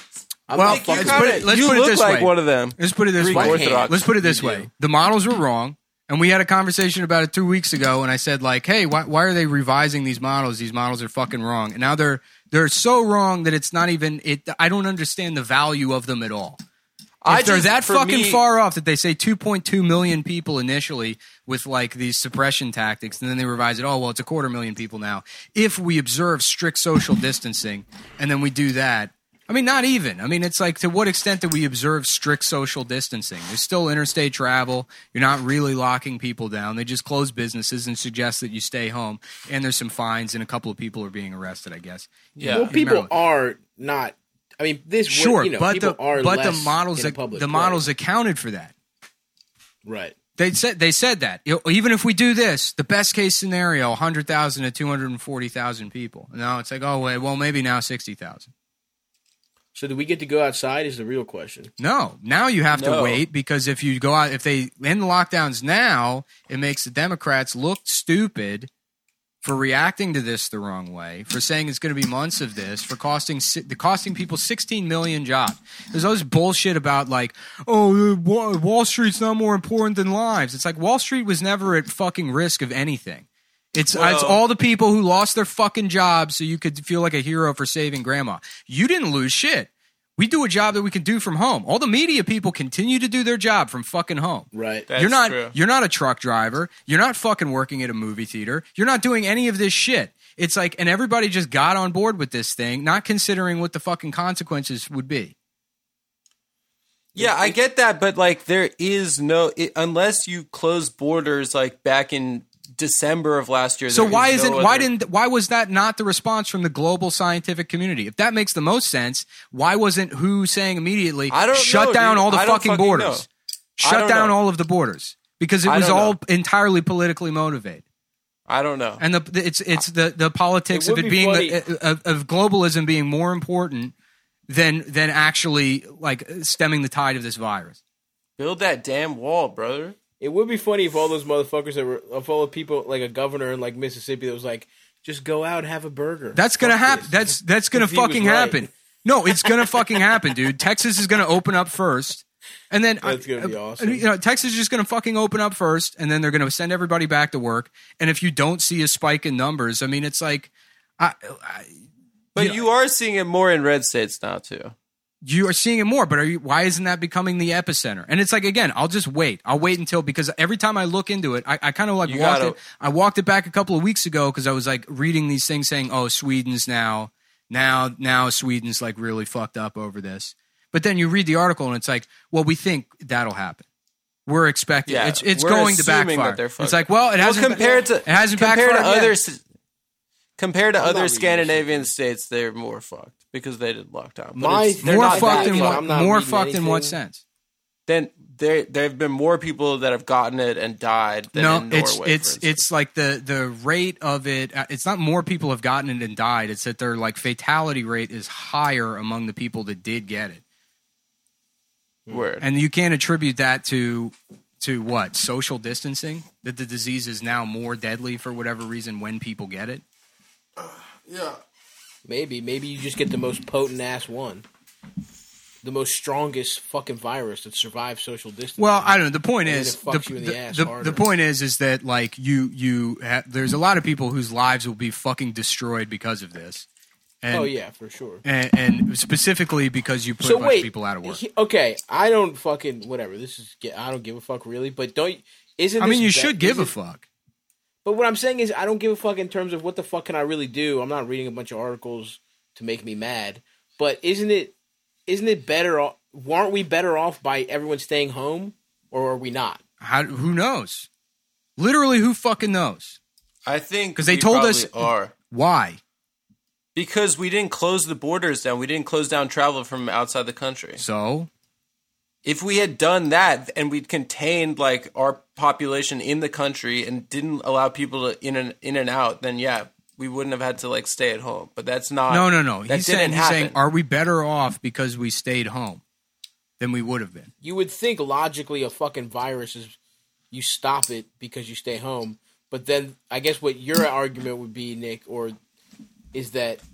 I'm Well, not fucking let's put it- Kinda- let's you put it look this like way. one of them. Let's put it this Greek way. Orthodox. Let's put it this You way. do. The models were wrong, and we had a conversation about it two weeks ago. And I said, like, hey, why, why are they revising these models? These models are fucking wrong. And now they're they're so wrong that it's not even. It. I don't understand the value of them at all. If I they're just- that for fucking me- far off that they say two point two million people initially with like these suppression tactics, and then they revise it. Oh well, it's a quarter million people now. If we observe strict social distancing, and then we do that. I mean, not even. I mean, it's like, to what extent do we observe strict social distancing? There's still interstate travel. You're not really locking people down. They just close businesses and suggest that you stay home. And there's some fines, and a couple of people are being arrested, I guess. Yeah. Well, in people Maryland. are not. I mean, this. Sure, you know, but people the are but the less models in a ac- public the place. models accounted for that. Right. They said they said that You know, even if we do this, the best case scenario, one hundred thousand to two hundred forty thousand people. Now it's like, oh wait, well maybe now sixty thousand. So do we get to go outside? Is the real question. No, now you have to No. wait, because if you go out, if they end the lockdowns now, it makes the Democrats look stupid for reacting to this the wrong way, for saying it's going to be months of this, for costing si- costing people sixteen million jobs. There's all this bullshit about like, oh, uh, Wa- Wall Street's not more important than lives. It's like Wall Street was never at fucking risk of anything. It's Well- it's all the people who lost their fucking jobs so you could feel like a hero for saving grandma. You didn't lose shit. We do a job that we can do from home. All the media people continue to do their job from fucking home. Right. That's you're not true. you're not a truck driver. You're not fucking working at a movie theater. You're not doing any of this shit. It's like, and everybody just got on board with this thing, not considering what the fucking consequences would be. Yeah, I get that, but like there is no it, unless you close borders like back in December of last year. So there why is no isn't why other- didn't why was that not the response from the global scientific community? If that makes the most sense, why wasn't W H O saying immediately I don't shut know, down dude. all the I don't fucking fucking borders? know. I Shut don't down know. all of the borders, because it I was don't all know. entirely politically motivated. I don't know. And the, the it's it's the, the politics It of would it be being funny- the, of, of globalism being more important than than actually like stemming the tide of this virus. Build that damn wall, brother. It would be funny if all those motherfuckers that were, if all the people, like a governor in like Mississippi that was like, just go out and have a burger. That's gonna Fuck happen. this. That's that's gonna If he was fucking right. happen. No, it's gonna fucking happen, dude. Texas is gonna open up first, and then That's gonna be uh, awesome. You know, Texas is just gonna fucking open up first, and then they're gonna send everybody back to work. And if you don't see a spike in numbers, I mean, it's like, I, I, But You you, know- are seeing it more in red states now too. you are seeing it more. But are you? Why isn't that becoming the epicenter? And it's like, again, I'll just wait. I'll wait until, because every time I look into it, I, I kind of like You walked gotta- it. I walked it back a couple of weeks ago because I was like reading these things saying, oh, Sweden's now. Now, now Sweden's like really fucked up over this. But then you read the article and it's like, well, we think that'll happen. We're expecting Yeah, it's it's we're going to assuming backfire. that they're It's fucked. like, well, it Well, hasn't compared to it hasn't compared to backfired yet. other s- compared to I'm not other reading Scandinavian states, they're more fucked because they did lockdown. But My- it's- they're more not fucked that in fucked. what I'm not more reading fucked in what anything. sense? Then there there have been more people that have gotten it and died than No, in Norway. it's for it's instance. it's like the the rate of it. uh, It's not more people have gotten it and died. It's that their like fatality rate is higher among the people that did get it, Word. and you can't attribute that to to what, social distancing. That the disease is now more deadly for whatever reason when people get it. Maybe, maybe you just get the most potent ass one, the most strongest fucking virus that survives social distancing. Well, I don't know. The point And then is, it fucks you in the the, ass the, harder. the point is, is that like you you ha- there's a lot of people whose lives will be fucking destroyed because of this. And, oh yeah, for sure. and, and specifically because you put So a bunch wait, of people out of work. he- okay, I don't fucking whatever. This is I don't give a fuck really, but don't isn't I mean, you this should be- give a isn't- fuck. But what I'm saying is, I don't give a fuck in terms of what the fuck can I really do. I'm not reading a bunch of articles to make me mad. But isn't it, isn't it better? Off, aren't we better off by everyone staying home, or are we not? How, who knows? Literally, who fucking knows? I think 'Cause they we told probably us- are Why? because we didn't close the borders down. We didn't close down travel from outside the country. So If we had done that and we'd contained like our population in the country and didn't allow people to in and in and out, then yeah, we wouldn't have had to like stay at home. But that's not. no, no, no. That He's didn't saying, he's happen. saying, are we better off because we stayed home than we would have been? You would think logically a fucking virus is you stop it because you stay home. But then I guess what your argument would be, Nick, or is that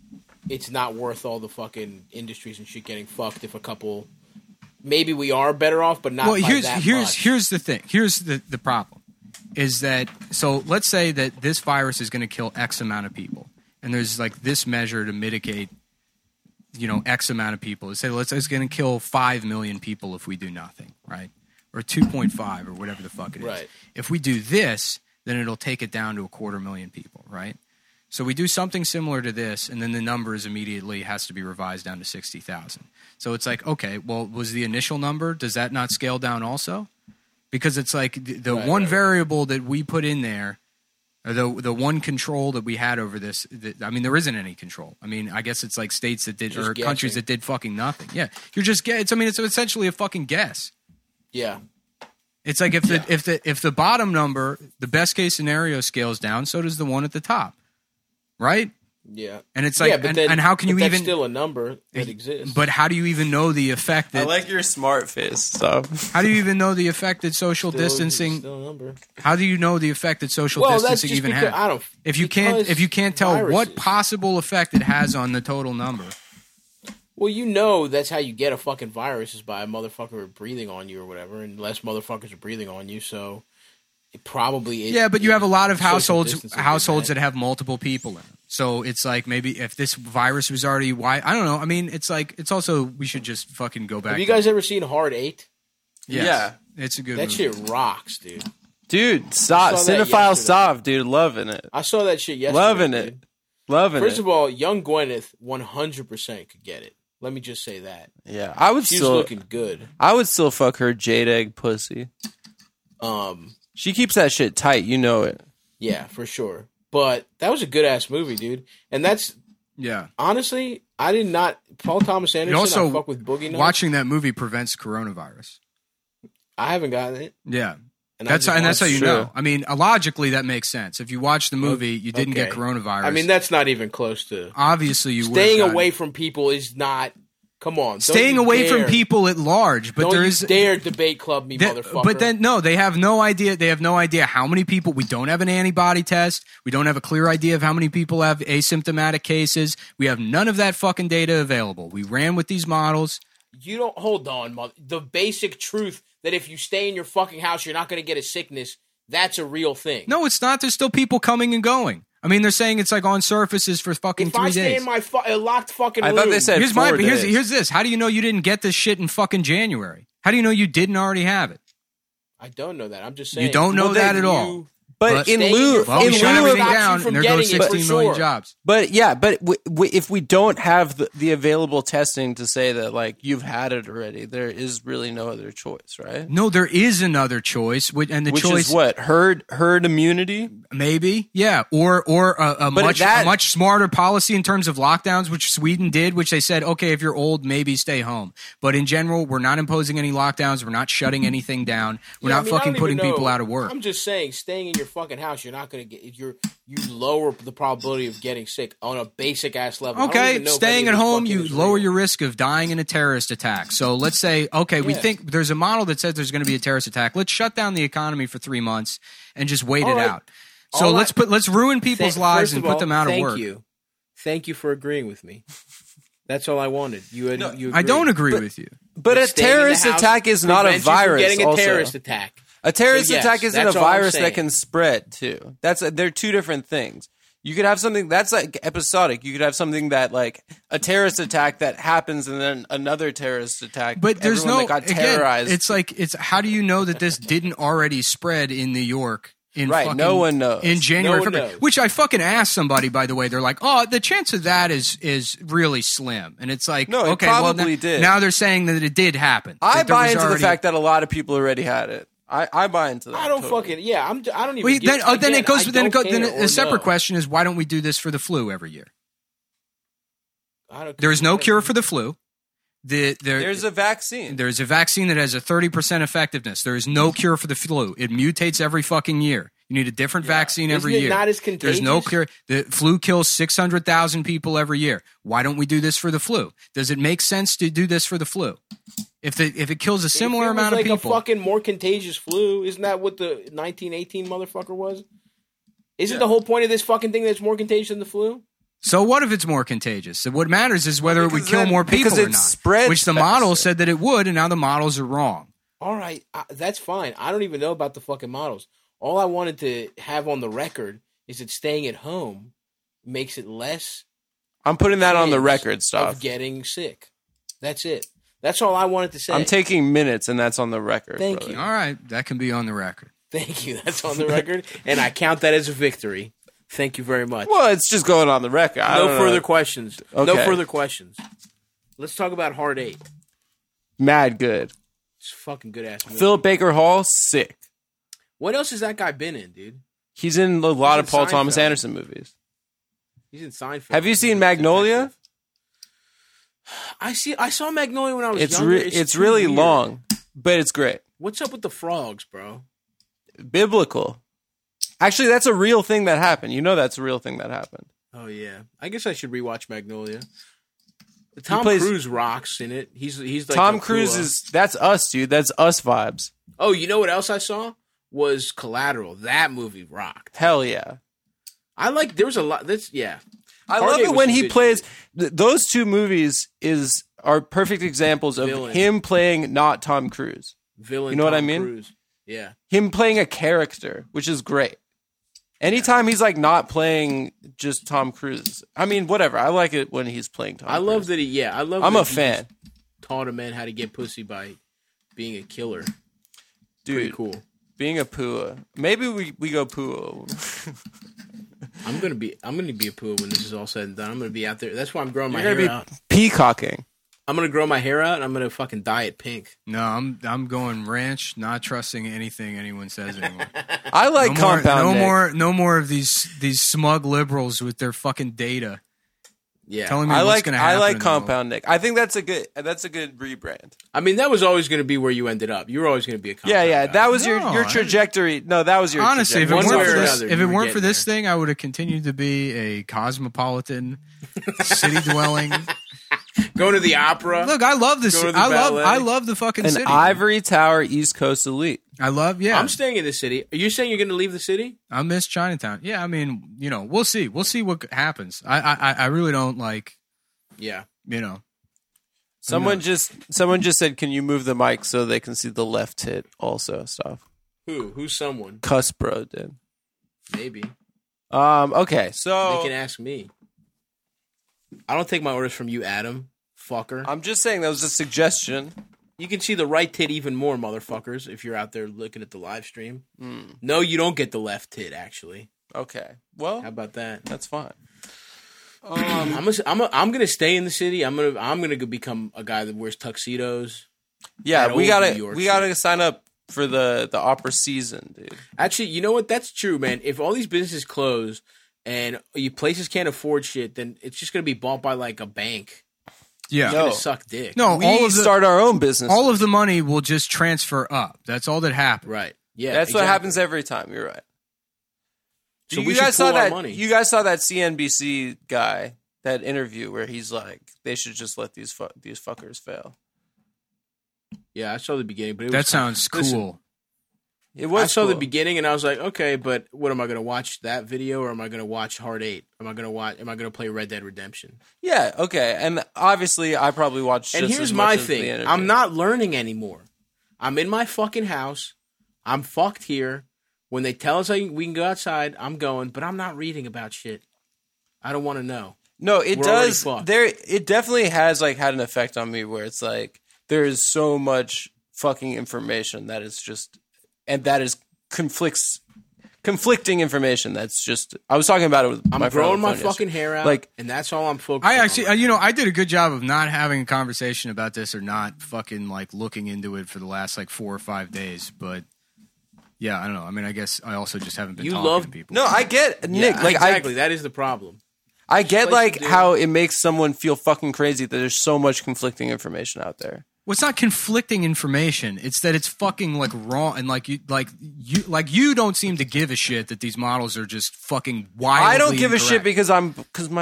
it's not worth all the fucking industries and shit getting fucked if a couple. Maybe we are better off, but not. Well, by here's that here's much. here's the thing. Here's the the problem, is that so let's say that this virus is going to kill X amount of people, and there's like this measure to mitigate, you know, X amount of people. Let's say let's say it's going to kill five million people if we do nothing, right? Or two point five or whatever the fuck it is. Right. If we do this, then it'll take it down to a quarter million people, right? So we do something similar to this, and then the numbers immediately has to be revised down to sixty thousand. So it's like, okay, well, was the initial number, does that not scale down also? Because it's like the, the right, one right. variable that we put in there, or the the one control that we had over this, that, I mean, there isn't any control. I mean, I guess it's like states that did, Just or countries guessing. that did fucking nothing. Yeah, you're just, it's, I mean, it's essentially a fucking guess. Yeah. It's like if the Yeah. if the if the bottom number, the best case scenario scales down, so does the one at the top, right? Yeah. And it's like, yeah, but and, then, and how can but you that's even? still a number that exists. But how do you even know the effect I that? like your smart face stuff. How do you even know the effect that social Still- distancing? Still a number. How do you know the effect that social Well, that's distancing just even because has? I don't. If you can't, because if you can't tell what viruses. possible effect it has on the total number, Well, you know that's how you get a fucking virus is by a motherfucker breathing on you or whatever, and less motherfuckers are breathing on you, so it probably is. yeah. But you have a lot of social households distancing households did that have multiple people in them. So it's like maybe if this virus was already why I don't know. I mean, it's like it's also we should just fucking go back. Have you to- guys ever seen Hard Eight? Yes. Yeah. It's a good That movie. shit rocks, dude. Dude, stop. saw that Cinephile yesterday. Stav, dude, loving it. I saw that shit yesterday. Loving dude. it. Loving First it. of all, young Gwyneth one hundred percent could get it. Let me just say that. Yeah. I would She's still looking good. I would still fuck her jade egg pussy. Um, She keeps that shit tight, you know it. yeah, for sure. But that was a good ass movie, dude. And that's Yeah. honestly, I did not. Paul Thomas Anderson. also I fuck with Boogie Nights. Watching that movie prevents coronavirus. I haven't gotten it. Yeah. And I That's just and that's how watched you it. know. I mean, uh, logically that makes sense. If you watch the movie, you didn't get Okay. coronavirus. I mean, that's not even close to obviously you would've staying gotten- away from people is not. Come on, don't staying you away dare, from people at large. But Don't there you is dare debate club me, that- motherfucker. but then no, they have no idea. They have no idea how many people. We don't have an antibody test. We don't have a clear idea of how many people have asymptomatic cases. We have none of that fucking data available. We ran with these models. you don't hold on, mother. The basic truth that if you stay in your fucking house, you're not going to get a sickness. That's a real thing. No, it's not. There's still people coming and going. I mean, they're saying it's like on surfaces for fucking if three I stay days. in my fu- a locked fucking I room, thought they said Here's my four here's, days. here's this. How do you know you didn't get this shit in fucking January? How do you know you didn't already have it? I don't know that. I'm just saying. You don't know Well, that they- at all. you- But But- in Stay in lieu, your Well, in we fucking shut lieu house of, everything stops you down, from and there getting goes it for sixteen million sure. jobs. but yeah, but w- w- if we don't have the, the available testing to say that like you've had it already, there is really no other choice, right? No, there is another choice, which- and the Which choice is what herd herd immunity. maybe, yeah, or or a, a But much that- a much smarter policy in terms of lockdowns, which Sweden did, which they said, okay, if you're old, maybe stay home. But in general, we're not imposing any lockdowns. We're not shutting anything down. We're Yeah, I not mean, I fucking don't putting even know. people out of work. I'm just saying, staying in your fucking house, you're not going to get. You're you lower the probability of getting sick on a basic ass level. I don't Okay, even know if staying any at of this home, fucking you is lower real. your risk of dying in a terrorist attack. So let's say, okay, we Yeah. think there's a model that says there's going to be a terrorist attack. Let's shut down the economy for three months and just wait All it right. out. So All let's I- put let's ruin people's Thank- lives first and of put all, them out of thank work. you, thank you for agreeing with me. That's all I wanted. You had. No, you I don't agreed. agree with you. But a Staying in the terrorist house attack is not a prevents you from virus. Getting a also. terrorist attack. A terrorist So, yes, attack isn't a that's all I'm virus saying. that can spread too. That's a, they're two different things. You could have something that's like episodic. You could have something that like a terrorist attack that happens and then another terrorist attack. But there's Everyone no that got again, terrorized. it's like it's how do you know that this didn't already spread in New York in Right, fucking, no one knows. in January, No one February, knows. which I fucking asked somebody by the way. They're like, "Oh, the chance of that is is really slim." And it's like, No, it okay, well probably now, did. now they're saying that it did happen. I that there buy was into already- the fact that a lot of people already had it. I, I buy into that. I don't totally. fucking. Yeah, I'm. I don't even. Well, give, then, oh, then again, it goes. I Then it don't goes. Then care a or separate know. question is why don't we do this for the flu every year? I don't, There is no I don't- cure for the flu. The, there, There's a vaccine. There's a vaccine that has a thirty percent effectiveness. There is no cure for the flu. It mutates every fucking year. You need a different vaccine every Isn't it year. not as There's no contagious? cure. The flu kills six hundred thousand people every year. Why don't we do this for the flu? Does it make sense to do this for the flu? If the if it kills a similar if it was amount like of people, a fucking more contagious flu, isn't that what the nineteen eighteen motherfucker was? Isn't Yeah. the whole point of this fucking thing that it's more contagious than the flu? So what if it's more contagious? So what matters is whether it would Because kill then- more people because or it not. spreads Which the faster. models said that it would, and now the models are wrong. All right, I, that's fine. I don't even know about the fucking models. All I wanted to have on the record is that staying at home makes it less I'm putting that on the chance record of stuff. getting sick. That's it. That's all I wanted to say. I'm taking minutes, and that's on the record. Thank brother. you. All right, that can be on the record. Thank you. That's on the record, and I count that as a victory. Thank you very much. Well, it's just going on the record. I no don't further know. questions. No Okay. further questions. Let's talk about Hard Eight. Mad good. It's a fucking good ass movie. Philip Baker Hall, sick. What else has that guy been in, dude? He's in a lot in of Paul Thomas Seinfeld. Anderson movies. He's in Seinfeld. Have you seen He's a Magnolia? detective. I see. I saw Magnolia when I was It's younger. re- it's it's too really weird. long, but it's great. What's up with the frogs, bro? Biblical. Actually, that's a real thing that happened. You know that's a real thing that happened. Oh yeah. I guess I should rewatch Magnolia. Tom plays- Cruise rocks in it. He's he's like Tom a Cruise cool- is that's us, dude. That's us vibes. Oh, you know what else I saw was Collateral. That movie rocked. Hell yeah. I like. There was a lot. That's yeah. I Hard love Eight it was when some he good plays shit. th- those two movies is are perfect examples of Villain. him playing not Tom Cruise. Villain. You know what Tom I mean? Cruise. Yeah. Him playing a character, which is great. Anytime he's like not playing just Tom Cruise. I mean, whatever. I like it when he's playing Tom I Cruise. love that he. Yeah, I love. I'm that a he fan. just Taught a man how to get pussy by being a killer. Dude, Pretty cool. being a Pua. Maybe we, we go Pua. I'm gonna be. I'm gonna be a poo when this is all said and done. I'm gonna be out there. That's why I'm growing my You're hair going to out. be peacocking. I'm gonna grow my hair out. And I'm gonna fucking dye it pink. No, I'm I'm going ranch, not trusting anything anyone says anymore. I like no more, Compound no Nick. more, no more of these these smug liberals with their fucking data Yeah. telling me I what's like going to I happen. like in the world. Compound Nick. I think that's a good that's a good rebrand. I mean, that was always gonna be where you ended up. You were always gonna be a. Yeah, compound yeah. guy. That was your No, your I- trajectory. No, that was your Honestly, if it One weren't way for or this, another, if you it were weren't for getting this thing, I would have continued to be a cosmopolitan, city dwelling. Going to the opera. Look, I love this. Go to the I love. ballet. I love the fucking an city. Ivory Tower East Coast elite. I love. Yeah, I'm staying in the city. Are you saying you're gonna leave the city? I miss Chinatown. Yeah, I mean, you know, we'll see. We'll see what happens. I, I, I really don't like. Yeah. You know, Someone just someone just said, "Can you move the mic so they can see the left tit?" Also, stuff. Who? Who's someone? Cuss bro did. Maybe Um. Okay. they So can ask me. I don't take my orders from you, Adam. Fucker. I'm just saying that was a suggestion. You can see the right tit even more, motherfuckers, if you're out there looking at the live stream. Mm. No, you don't get the left tit, actually. Okay. Well, How about that? that's fine. Um, I'm, a, I'm, a, I'm gonna stay in the city. I'm gonna I'm gonna go become a guy that wears tuxedos. Yeah, That we old gotta New York we shit. gotta sign up for the the opera season, dude. Actually, you know what? That's true, man. If all these businesses close and you places can't afford shit, then it's just gonna be bought by like a bank. yeah. It's No. gonna suck dick. No, We all of the start our own business. all of the money will just transfer up. That's all that happens. Right. Yeah. That's what exactly. happens every time. You're right. So you we guys should pool saw our that. money. You guys saw that C N B C guy, that interview where he's like, they should just let these fu- these fuckers fail. Yeah, I saw the beginning, but it was That sounds cool. Listen, It was. I saw the cool. beginning and I was like, okay, but what am I going to watch that video or am I going to watch Hard Eight? Am I going to watch? Am I going to play Red Dead Redemption? Yeah. Okay. And obviously, I probably watched. And just here's as my much as the thing: interview. I'm not learning anymore. I'm in my fucking house. I'm fucked here. When they tell us I, we can go outside, I'm going, but I'm not reading about shit. I don't want to know. No, it We're already does. fucked. There, it definitely has like had an effect on me where it's like there is so much fucking information that is just, and that is conflicts, conflicting information. That's just. I was talking about it with I'm my friend on growing the my phone fucking yesterday. hair out, Like- and that's all I'm focused. I on. actually, uh, you know, I did a good job of not having a conversation about this or not fucking like looking into it for the last like four or five days. But yeah, I don't know. I mean, I guess I also just haven't been You talking love- to people. No, I get Yeah, Nick. Like exactly. that is the problem. I, I get place like to do how it makes someone feel fucking crazy that there's so much conflicting information out there. Well, it's not conflicting information. It's that it's fucking like wrong and like you like you like you don't seem to give a shit that these models are just fucking wildly I don't give a shit incorrect. because I'm because my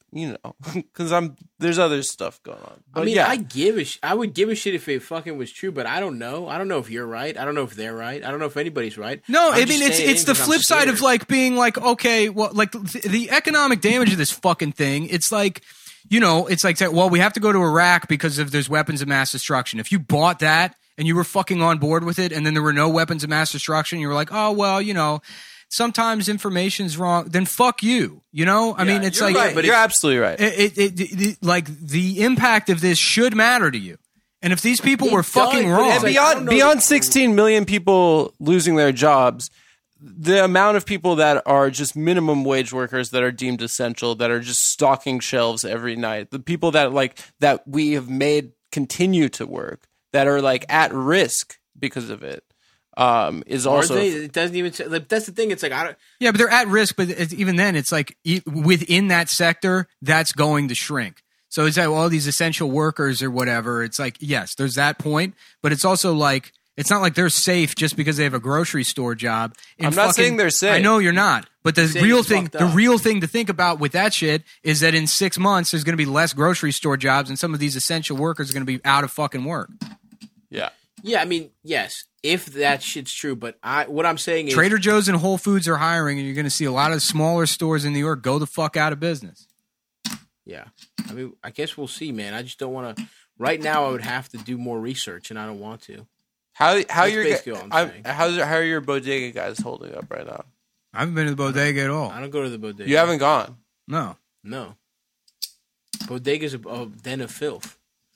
you know, because I'm there's other stuff going on. But I mean, yeah. I give a sh- I would give a shit if it fucking was true, but I don't know. I don't know if you're right. I don't know if they're right. I don't know if anybody's right. No, I'm I mean just it's saying it's the 'cause I'm flip side of scared. like being like, okay, well, like the, the economic damage of this fucking thing. It's like, you know, it's like, well, we have to go to Iraq because of there's weapons of mass destruction. If you bought that and you were fucking on board with it, and then there were no weapons of mass destruction, you were like, oh well, you know, sometimes information's wrong. Then fuck you. You know, I Yeah, mean, it's you're like, right, but you're absolutely right. it, it, it, it, like the impact of this should matter to you. And if these people It were does, fucking but wrong, it's like, I beyond don't know beyond that- sixteen million people losing their jobs, the amount of people that are just minimum wage workers that are deemed essential, that are just stocking shelves every night, the people that like that we have made continue to work, that are like at risk because of it, um, is Are also they? It doesn't even. Say, like, that's the thing. It's like I don't. yeah, but they're at risk. But it's, even then, it's like e- within that sector, that's going to shrink. So it's like all these essential workers or whatever. It's like, yes, there's that point, but it's also like, it's not like they're safe just because they have a grocery store job. in I'm not fucking- saying they're safe. I know you're not. But the saying real it's thing, fucked the up. real thing to think about with that shit is that in six months, there's going to be less grocery store jobs and some of these essential workers are going to be out of fucking work. yeah. Yeah, I mean, yes, if that shit's true, but I what I'm saying is Trader Joe's and Whole Foods are hiring and you're going to see a lot of smaller stores in New York go the fuck out of business. Yeah, I mean, I guess we'll see, man. I just don't want to. Right now, I would have to do more research, and I don't want to. How how That's your basically all I'm I'm- saying. how's how are your bodega guys holding up right now? I haven't been to the bodega at all. I don't go to the bodega. You haven't gone. No. No. Bodega's a, a den of filth.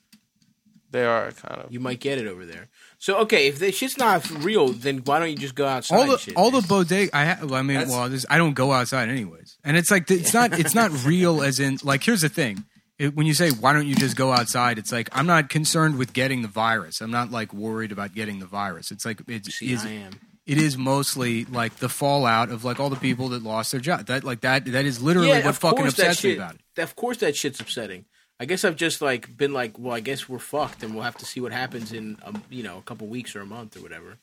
They are kind of. You might get it over there. So okay, if this shit's not real, then why don't you just go outside? All and the shit, all man? the bodega I ha- well, I mean, That's- well, this, I don't go outside anyways, and it's like it's not it's not real as in like here's the thing. It, when you say why don't you just go outside, it's like I'm not concerned with getting the virus. I'm not like worried about getting the virus. It's like it's See, is, I am. it is mostly like the fallout of like all the people that lost their job. That like that that is literally Yeah, what of fucking course that upsets me shit. about it. Of course, that shit's upsetting. I guess I've just like been like, well, I guess we're fucked, and we'll have to see what happens in um, you know a couple weeks or a month or whatever.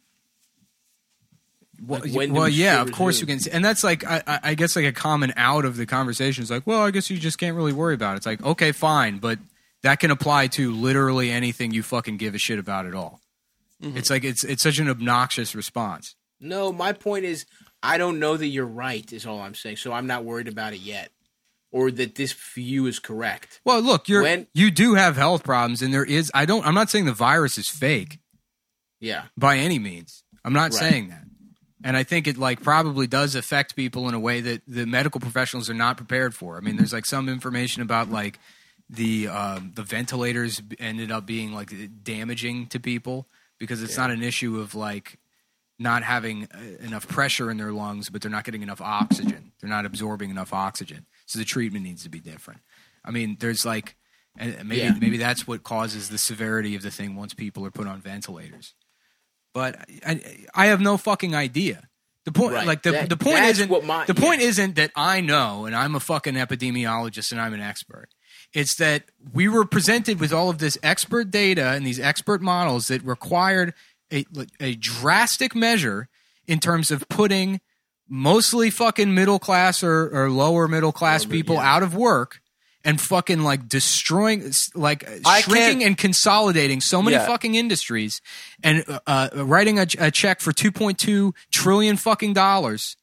Well, Like, when do well we yeah, shit of course you resume? can, and that's like I, I I guess like a common out of the conversation is like, well, I guess you just can't really worry about it. It's like, okay, fine, but that can apply to literally anything you fucking give a shit about at all. Mm-hmm. It's like it's it's such an obnoxious response. No, my point is, I don't know that you're right. Is all I'm saying. So I'm not worried about it yet, or that this view is correct. Well, look, you're When- you do have health problems, and there is. I don't. I'm not saying the virus is fake Yeah, by any means. I'm not Right. saying that. And I think it like probably does affect people in a way that the medical professionals are not prepared for. I mean, there's like some information about like the um, the ventilators ended up being like damaging to people because it's Yeah. not an issue of like not having uh, enough pressure in their lungs, but they're not getting enough oxygen. They're not absorbing enough oxygen, so the treatment needs to be different. I mean, there's like and maybe Yeah. maybe that's what causes the severity of the thing once people are put on ventilators. But I, I have no fucking idea. The point, Right. like the That- the point that's isn't what my- the point yeah. isn't that I know and I'm a fucking epidemiologist and I'm an expert. It's that we were presented with all of this expert data and these expert models that required a a drastic measure in terms of putting mostly fucking middle class or, or lower middle class Lower, people yeah. out of work. And fucking like destroying, like I shrinking can't- and consolidating so many Yeah. fucking industries, and uh, writing a, a check for two point two trillion fucking dollars,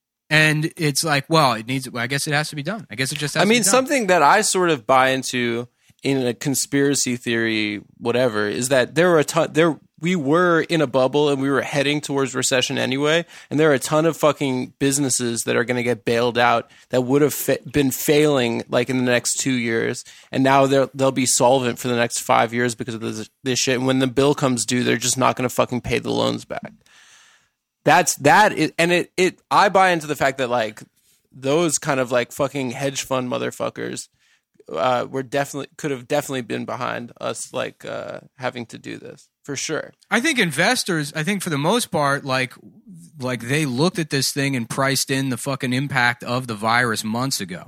and it's like, well, it needs. I guess it has to be done. I guess it just. Has I to mean, be done. something that I sort of buy into in a conspiracy theory, whatever, is that there were a ton. There we were in a bubble and we were heading towards recession anyway, and there are a ton of fucking businesses that are going to get bailed out that would have fa- been failing like in the next two years, and now they'll they'll be solvent for the next five years because of this, this shit. And when the bill comes due, they're just not going to fucking pay the loans back. That's that, is, and it it I buy into the fact that like those kind of like fucking hedge fund motherfuckers uh, were definitely could have definitely been behind us like uh, having to do this for sure. I think investors. I think for the most part, like like they looked at this thing and priced in the fucking impact of the virus months ago.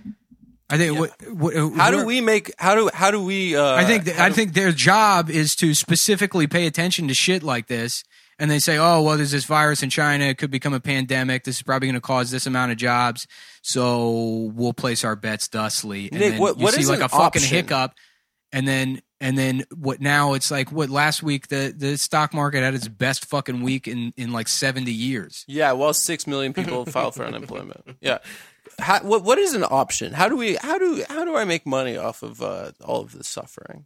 I think. What, what, How do we're- we make? How do how do we? Uh, I think th- how I do- think their job is to specifically pay attention to shit like this and they say, oh, well, there's this virus in China. It could become a pandemic. This is probably going to cause this amount of jobs. So we'll place our bets thusly. And Nick, then what- you what see is like an a fucking option? hiccup. And then, and then what now it's like, what last week, the, the stock market had its best fucking week in, in like seventy years. Yeah, well, six million people filed for unemployment. Yeah, how, what what is an option? How do we how do how do I make money off of uh, all of this suffering?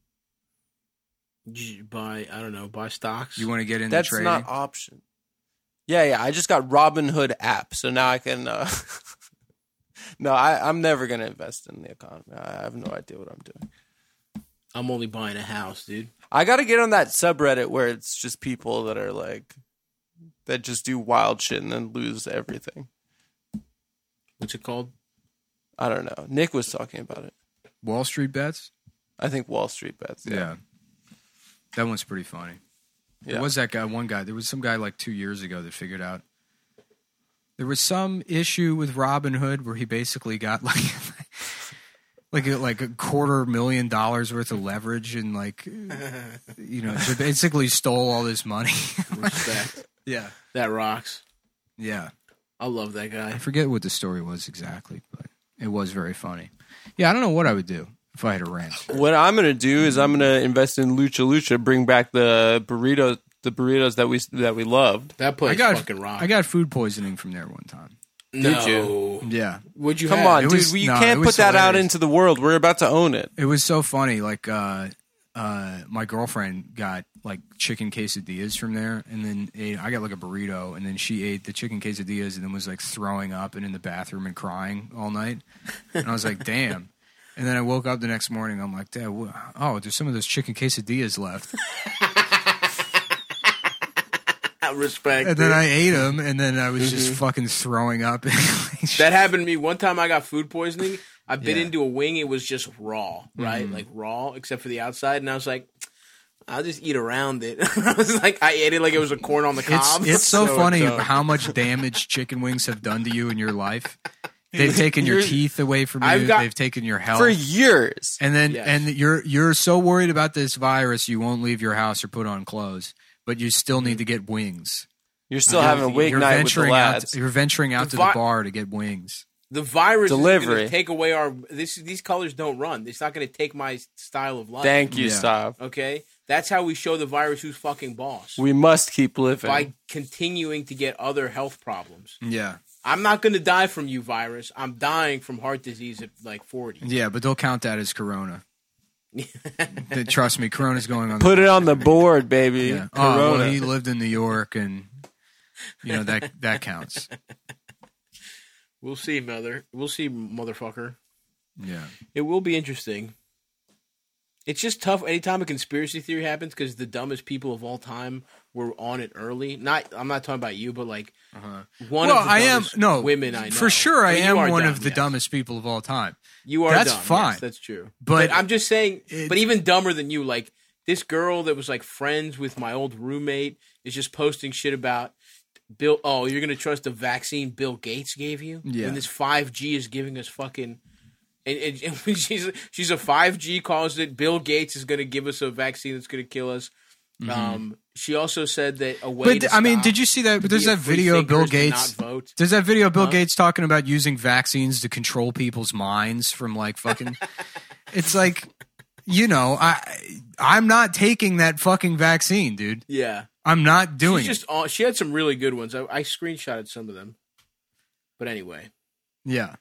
You buy, I don't know, buy stocks. You want to get into That's trading? not option. Yeah, yeah. I just got Robinhood app, so now I can. Uh, no, I, I'm never gonna invest in the economy. I have no idea what I'm doing. I'm only buying a house, dude. I got to get on that subreddit where it's just people that are like that just do wild shit and then lose everything. What's it called? I don't know. Nick was talking about it. Wall Street bets? I think Wall Street bets. Yeah. Yeah. That one's pretty funny. Yeah. There was that guy, one guy. There was some guy like two years ago that figured out there was some issue with Robinhood where he basically got like like a, like a quarter million dollars worth of leverage and like you know so basically stole all this money. Respect. Yeah, That rocks. yeah. I love that guy. I forget what the story was exactly, but it was very funny. Yeah, I don't know what I would do if I had a ranch. What I'm gonna do is I'm gonna invest in Lucha Lucha, bring back the burritos, the burritos that we that we loved. That place I got fucking rocks. I got food poisoning from there one time. no. Did you? Yeah. Would you Come have? on, It dude, was- we, you no, can't it was put that out hilarious. into the world. We're about to own it. It was so funny. Like, uh, uh, my girlfriend got like chicken quesadillas from there, and then ate, I got like a burrito, and then she ate the chicken quesadillas, and then was like throwing up and in the bathroom and crying all night. And I was like, damn. And then I woke up the next morning. I'm like, Dad, wha- oh, there's some of those chicken quesadillas left. Respect. And then dude. I ate them, and then I was just fucking throwing up. That happened to me one time. I got food poisoning. I bit Yeah. into a wing. It was just raw, right? Like raw, except for the outside. And I was like, I'll just eat around it. I was like, I ate it like it was a corn on the cob. It's, it's so, So funny dumb. how much damage chicken wings have done to you in your life. They've taken your You're- teeth away from you. I've got- They've taken your health. For years. And then Yes. and you're you're so worried about this virus you won't leave your house or put on clothes, but you still need to get wings. You're still having a wig you're night with the venturing out. lads. You're venturing out The to vi- the bar to get wings. The virus is Delivery. going to take away our. This, these colors don't run. It's not going to take my style of life. Thank you, Yeah. Stav. Okay, that's how we show the virus who's fucking boss. We must keep living. By continuing to get other health problems. Yeah, I'm not going to die from you, virus. I'm dying from heart disease at like forty. yeah, but they'll count that as corona. Th- Trust me, corona's going on. Put it on the board, baby. yeah. Oh, Corona. well, he lived in New York, and you know that that counts. We'll see, mother. We'll see, motherfucker. Yeah, It will be interesting. It's just tough anytime a conspiracy theory happens because the dumbest people of all time were on it early. Not, I'm not talking about you, but like one well, of the I am dumbest no women I know. for sure. I, mean, you am are one dumb, of the yes. dumbest people of all time. You are That's dumb. fine. Yes, that's true. But But, I'm just saying. it- but even dumber than you, like this girl that was like friends with my old roommate is just posting shit about Bill. Oh, you're gonna trust the vaccine Bill Gates gave you? Yeah. And this five G is giving us fucking. And, and, and when she's she's a five G calls it. Bill Gates is gonna give us a vaccine that's gonna kill us. Um, she also said that a way. But to I mean, stop did you see that? would There's be that free video of Bill thinkers to Gates. not vote. There's that video of Bill Huh? Gates talking about using vaccines to control people's minds from like fucking. It's like, you know, I I'm not taking that fucking vaccine, dude. Yeah. I'm not doing She's it. just all, she had some really good ones. I, I screenshotted some of them. But anyway. Yeah.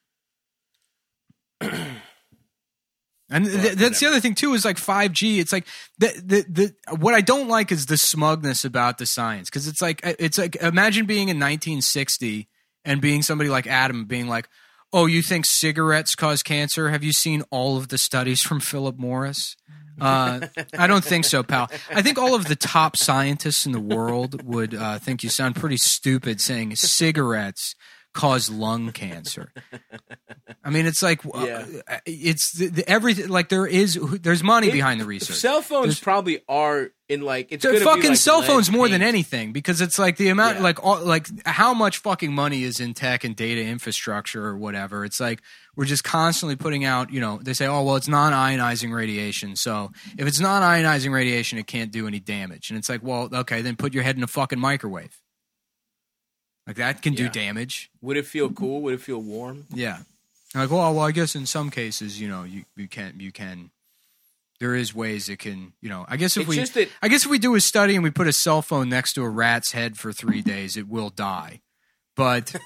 And th- that's the other thing too is like five G. It's like the, the the what I don't like is the smugness about the science because it's like it's like imagine being in nineteen sixty and being somebody like Adam being like, oh, you think cigarettes cause cancer? Have you seen all of the studies from Philip Morris? Uh, I don't think so, pal. I think all of the top scientists in the world would uh, think you sound pretty stupid saying cigarettes cause lung cancer. I mean, it's like Yeah. uh, it's the, the, everything. Like there is there's money It- behind the research. Cell phones There's- probably are in like it's They're gonna fucking be like cell lead phones more than paint. anything because it's like the amount, Yeah. like all, like how much fucking money is in tech and data infrastructure or whatever. It's like we're just constantly putting out. You know, they say, oh well, it's non-ionizing radiation. So if it's non-ionizing radiation, it can't do any damage. And it's like, well, okay, then put your head in a fucking microwave. Like that can do Yeah. damage. Would it feel cool? Would it feel warm? Yeah. Like, well, well, I guess in some cases, you know, you, you can, you can, there is ways it can, you know, I guess if It's we, just that- I guess if we do a study and we put a cell phone next to a rat's head for three days, it will die. But,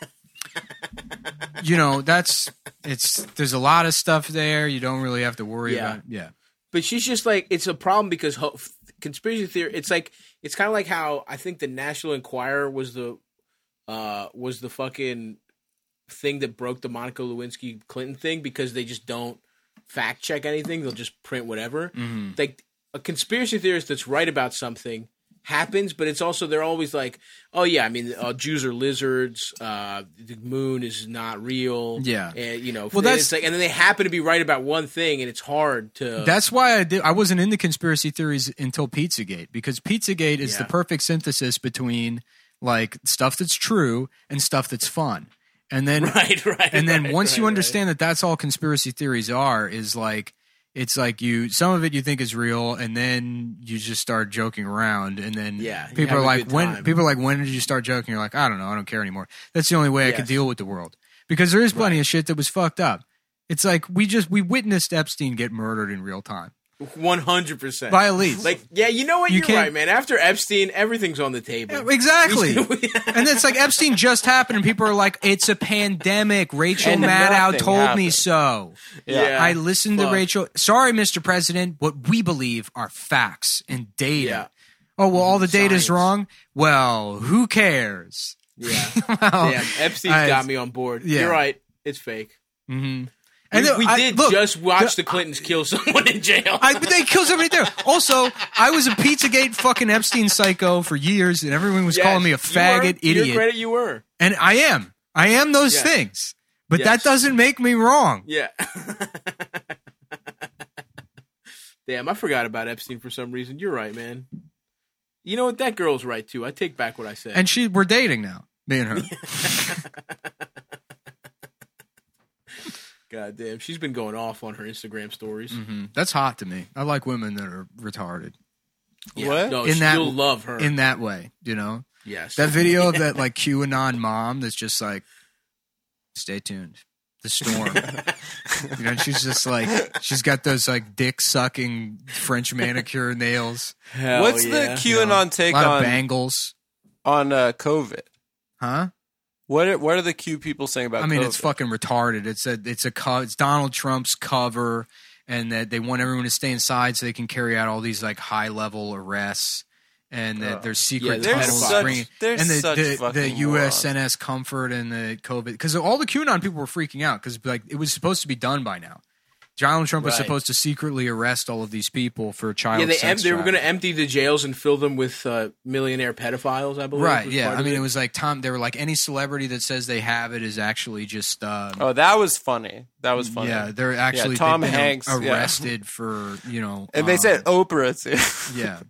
you know, that's, it's, there's a lot of stuff there. You don't really have to worry Yeah. about, yeah. But she's just like it's a problem because ho- conspiracy theory. It's like it's kind of like how I think the National Enquirer was the uh, was the fucking thing that broke the Monica Lewinsky Clinton thing because they just don't fact check anything. They'll just print whatever. Mm-hmm. Like a conspiracy theorist that's right about something happens, but it's also they're always like, oh yeah, I mean, uh, Jews are lizards. Uh, the moon is not real. Yeah. and you know, Well, and that's- it's like, and then they happen to be right about one thing, and it's hard to. That's why I did. I wasn't into conspiracy theories until Pizzagate because Pizzagate is Yeah. the perfect synthesis between like stuff that's true and stuff that's fun. And then, right, right, and then right, once you right, understand that that's all conspiracy theories are, is like it's like you some of it you think is real, and then you just start joking around, and then Yeah, you people have are a like, good when time. people are like, when did you start joking? You're like, I don't know, I don't care anymore. That's the only way I could Yes. deal with the world because there is plenty Right. of shit that was fucked up. It's like we just we witnessed Epstein get murdered in real time One hundred percent by elites. Like, yeah, you know what? You You're can't- right, man. After Epstein, everything's on the table. Yeah, exactly. We- And it's like Epstein just happened, and people are like, "It's a pandemic." Rachel And Maddow nothing told me happened. so. Yeah. I listened Fuck. to Rachel. Sorry, Mister President. What we believe are facts and data. Yeah. Oh well, all the data's Science. wrong. Well, who cares? Yeah. Well, Damn, Epstein's I- got me on board. yeah. You're right. It's fake. Mm-hmm. And then we I- did look, just watch the- the Clintons kill someone in jail. I, but they killed somebody there. Also, I was a Pizzagate fucking Epstein psycho for years, and everyone was Yes, calling me a you faggot were. To idiot. your credit, you were. And I am. I am those Yes. things. But Yes. that doesn't make me wrong. Yeah. Damn, I forgot about Epstein for some reason. You're right, man. You know what? That girl's right too. I take back what I said. And she we're dating now, me and her. God damn, she's been going off on her Instagram stories. hmm That's hot to me. I like women that are retarded Yeah. What? No, In she- that- you'll love her. in that way, you know? yes. That video of that like QAnon mom that's just like, stay tuned. The storm. You know, she's just like she's got those like dick sucking French manicure nails. Hell What's yeah. the QAnon A take lot of on bangles. on uh, COVID? Huh? What are, what are the Q people saying about? I mean, COVID? it's fucking retarded. It's a it's a co- it's Donald Trump's cover, and that they want everyone to stay inside so they can carry out all these like high level arrests, and that Oh. there's secret they're tunnels such- bringing they're and the such the, the fucking U S N S Comfort and the COVID because all the QAnon people were freaking out because like it was supposed to be done by now. Donald Trump was Right. supposed to secretly arrest all of these people for child Yeah, they em- sex they were going to trafficking. empty the jails and fill them with uh, millionaire pedophiles. I believe. Right, was yeah. part I of mean, it. it was like Tom. They were like any celebrity that says they have it is actually just. Um, Oh, that was funny. That was funny. Yeah, they're actually Yeah, Tom they've been Hanks, yeah. arrested for you know, And they um, said Oprah too. yeah.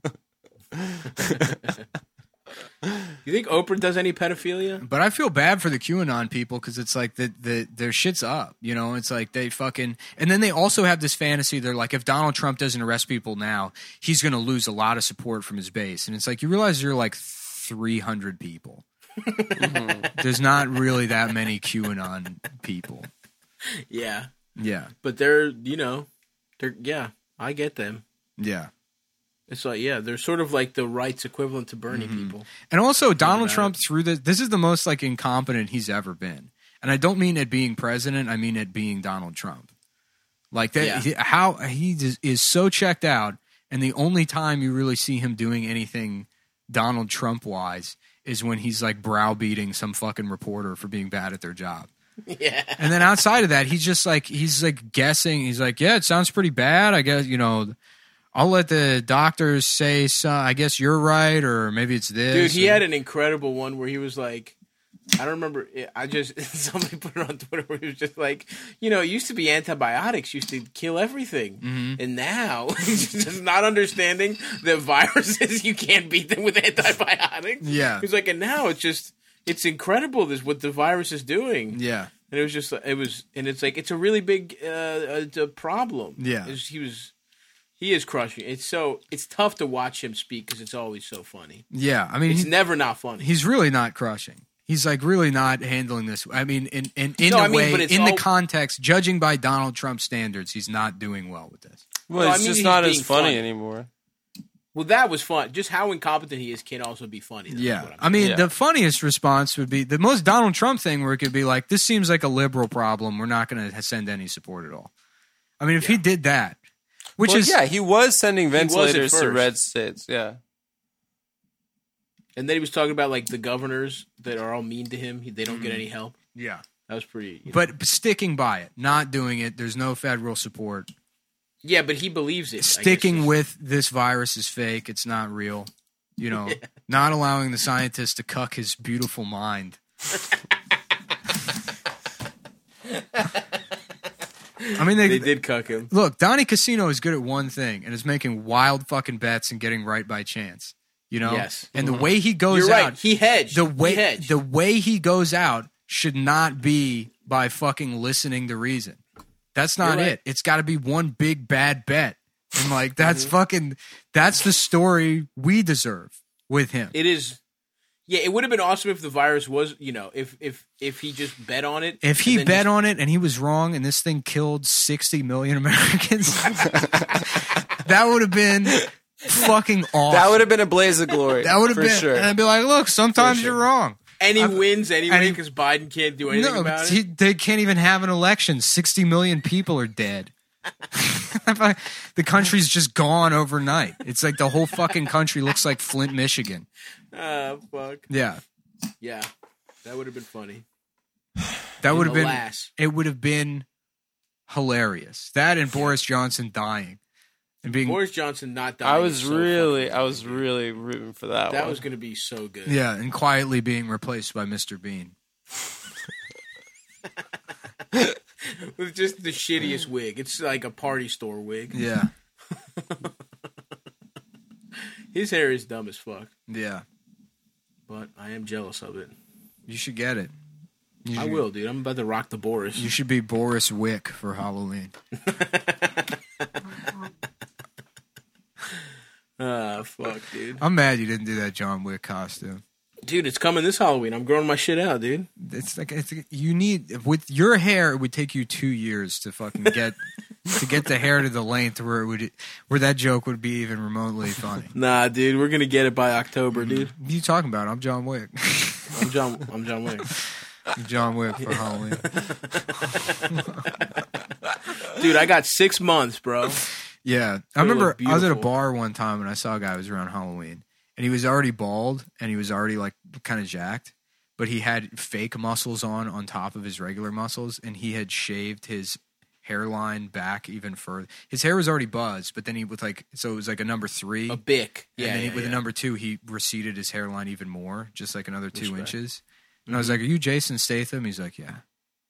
You think Oprah does any pedophilia? But I feel bad for the QAnon people because it's like the, the their shit's up, you know. It's like they fucking, and then they also have this fantasy. They're like, if Donald Trump doesn't arrest people now, he's going to lose a lot of support from his base. And it's like you realize you're like three hundred people. There's not really that many QAnon people. Yeah, Yeah, but they're you know, they're yeah. I get them. yeah. It's like yeah, they're sort of like the right's equivalent to Bernie Mm-hmm. people. And also, Donald about Trump through this, this is the most like incompetent he's ever been. And I don't mean it being president. I mean it being Donald Trump. Like that, Yeah. he, how he is, is so checked out. And the only time you really see him doing anything Donald Trump wise is when he's like browbeating some fucking reporter for being bad at their job. Yeah, And then outside of that, he's just like he's like guessing. He's like, yeah, it sounds pretty bad. I guess you know. I'll let the doctors say, so, I guess you're right, or maybe it's this. dude, he or- had an incredible one where he was like, I don't remember. I just somebody put it on Twitter where it was just like, you know, it used to be antibiotics used to kill everything, Mm-hmm. and now just not understanding that viruses you can't beat them with antibiotics. Yeah. He's like, and now it's just it's incredible this what the virus is doing. Yeah. And it was just it was and it's like it's a really big uh, it's a problem. Yeah. It's- he was he is crushing. It's so it's tough to watch him speak because it's always so funny. Yeah. I mean, It's he- never not funny. he's really not crushing. He's like really not handling this. I mean, in in, in No, a I mean, way, but it's in the all- context, judging by Donald Trump standards, he's not doing well with this. Well, No, I it's mean, just he's not as being funny, funny. anymore. Well, that was fun. Just how incompetent he is can also be funny. That's Yeah. what I'm I mean, Yeah. the funniest response would be the most Donald Trump thing where it could be like, this seems like a liberal problem. We're not going to send any support at all. I mean, if he did that, which Well, is, yeah, he was sending was at ventilators to first. red states. Yeah. And then he was talking about like the governors that are all mean to him. He, they don't Mm-hmm. get any help. yeah. That was pretty. you know. But sticking by it, not doing it. There's no federal support. yeah, but he believes it. I guess Sticking is- with this virus is fake. It's not real. You know, not allowing the scientist to cuck his beautiful mind. I mean, they, they did cuck him. look. Donnie Casino is good at one thing, and is making wild fucking bets and getting right by chance. You know, Yes. and the way he goes You're right. out, He hedged. the He way hedged. the way he goes out should not be by fucking listening to reason. That's not You're right. it. It's got to be one big bad bet, and like that's Mm-hmm. fucking that's the story we deserve with him. It is. Yeah, it would have been awesome if the virus was, you know, if if if he just bet on it. If and he then bet just- on it and he was wrong and this thing killed sixty million Americans, that would have been fucking awesome. That would have been a blaze of glory. That would have for been, sure. and I'd be like, look, sometimes For sure. you're wrong. and he I've- wins and anyway he- because Biden can't do anything No, about he- it. they can't even have an election. sixty million people are dead. The country's just gone overnight. It's like the whole fucking country looks like Flint, Michigan. Ah, fuck. Yeah. Yeah, that would have been funny. That would have been, Alas. it would have been hilarious. That and Boris Johnson dying and being, Boris Johnson not dying. I was is so really, fucking I was funny, dude. really rooting for that. That one. was going to be so good. yeah, and quietly being replaced by Mister Bean. With just the shittiest wig. It's like a party store wig. Yeah. His hair is dumb as fuck, Yeah. but I am jealous of it. You should get it. You I should- will, dude. I'm about to rock the Boris. You should be Boris Wick for Halloween. Ah, fuck, dude. I'm mad you didn't do that John Wick costume. Dude, it's coming this Halloween. I'm growing my shit out, dude. It's like it's you need with your hair. It would take you two years to fucking get to get the hair to the length where it would where that joke would be even remotely funny. Nah, dude. We're gonna get it by October, dude. What are you talking about? I'm John Wick. I'm John. I'm John Wick. I'm John Wick for Halloween. Dude, I got six months, bro. Yeah, I It'll remember look I was at a beautiful. bar one time and I saw a guy who was around Halloween and he was already bald and he was already like kind of jacked, but he had fake muscles on on top of his regular muscles and he had shaved his hairline back even further. His hair was already buzzed, but then he with like so it was like a number three. A bic. And Yeah. then he, yeah, with yeah. a number two, he receded his hairline even more, just like another two Respect. inches. And I was like, "Are you Jason Statham?" He's like, "Yeah."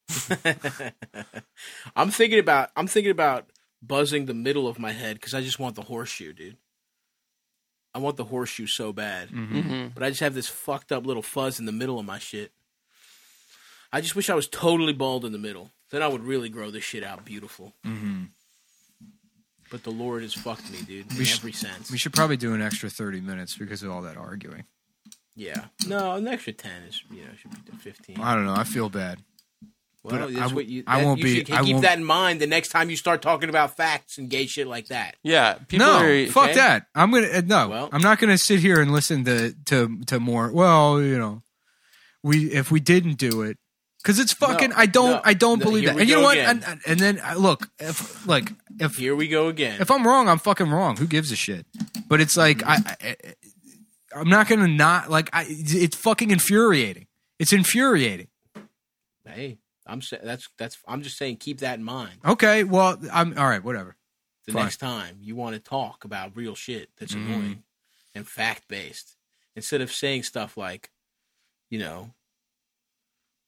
I'm thinking about. I'm thinking about buzzing the middle of my head because I just want the horseshoe, dude. I want the horseshoe so bad, Mm-hmm. but I just have this fucked up little fuzz in the middle of my shit. I just wish I was totally bald in the middle. Then I would really grow this shit out beautiful. Mm-hmm. But the Lord has fucked me, dude, in We should- every sense. We should probably do an extra thirty minutes because of all that arguing. Yeah. No, an extra ten is, you know, should be fifteen. I don't know. I feel bad. Well, but that's I- what you. I that- won't you be- should I keep won't- that in mind the next time you start talking about facts and gay shit like that. Yeah, people No, are. fuck okay? that. I'm gonna uh, no. Well- I'm not gonna sit here and listen to to to more. Well, you know, we if we didn't do it because it's fucking. No, I don't. no, I don't no, believe here that. we And you go know what? again. And, and then uh, look, if like if Here we go again. if I'm wrong, I'm fucking wrong. Who gives a shit? But it's like I, I I'm not gonna not like I. It's fucking infuriating. It's infuriating. Hey, I'm sa- that's that's. I'm just saying, keep that in mind. Okay, well, I'm all right. Whatever. The Fine. next time you want to talk about real shit that's Mhm. annoying and fact based, instead of saying stuff like, you know,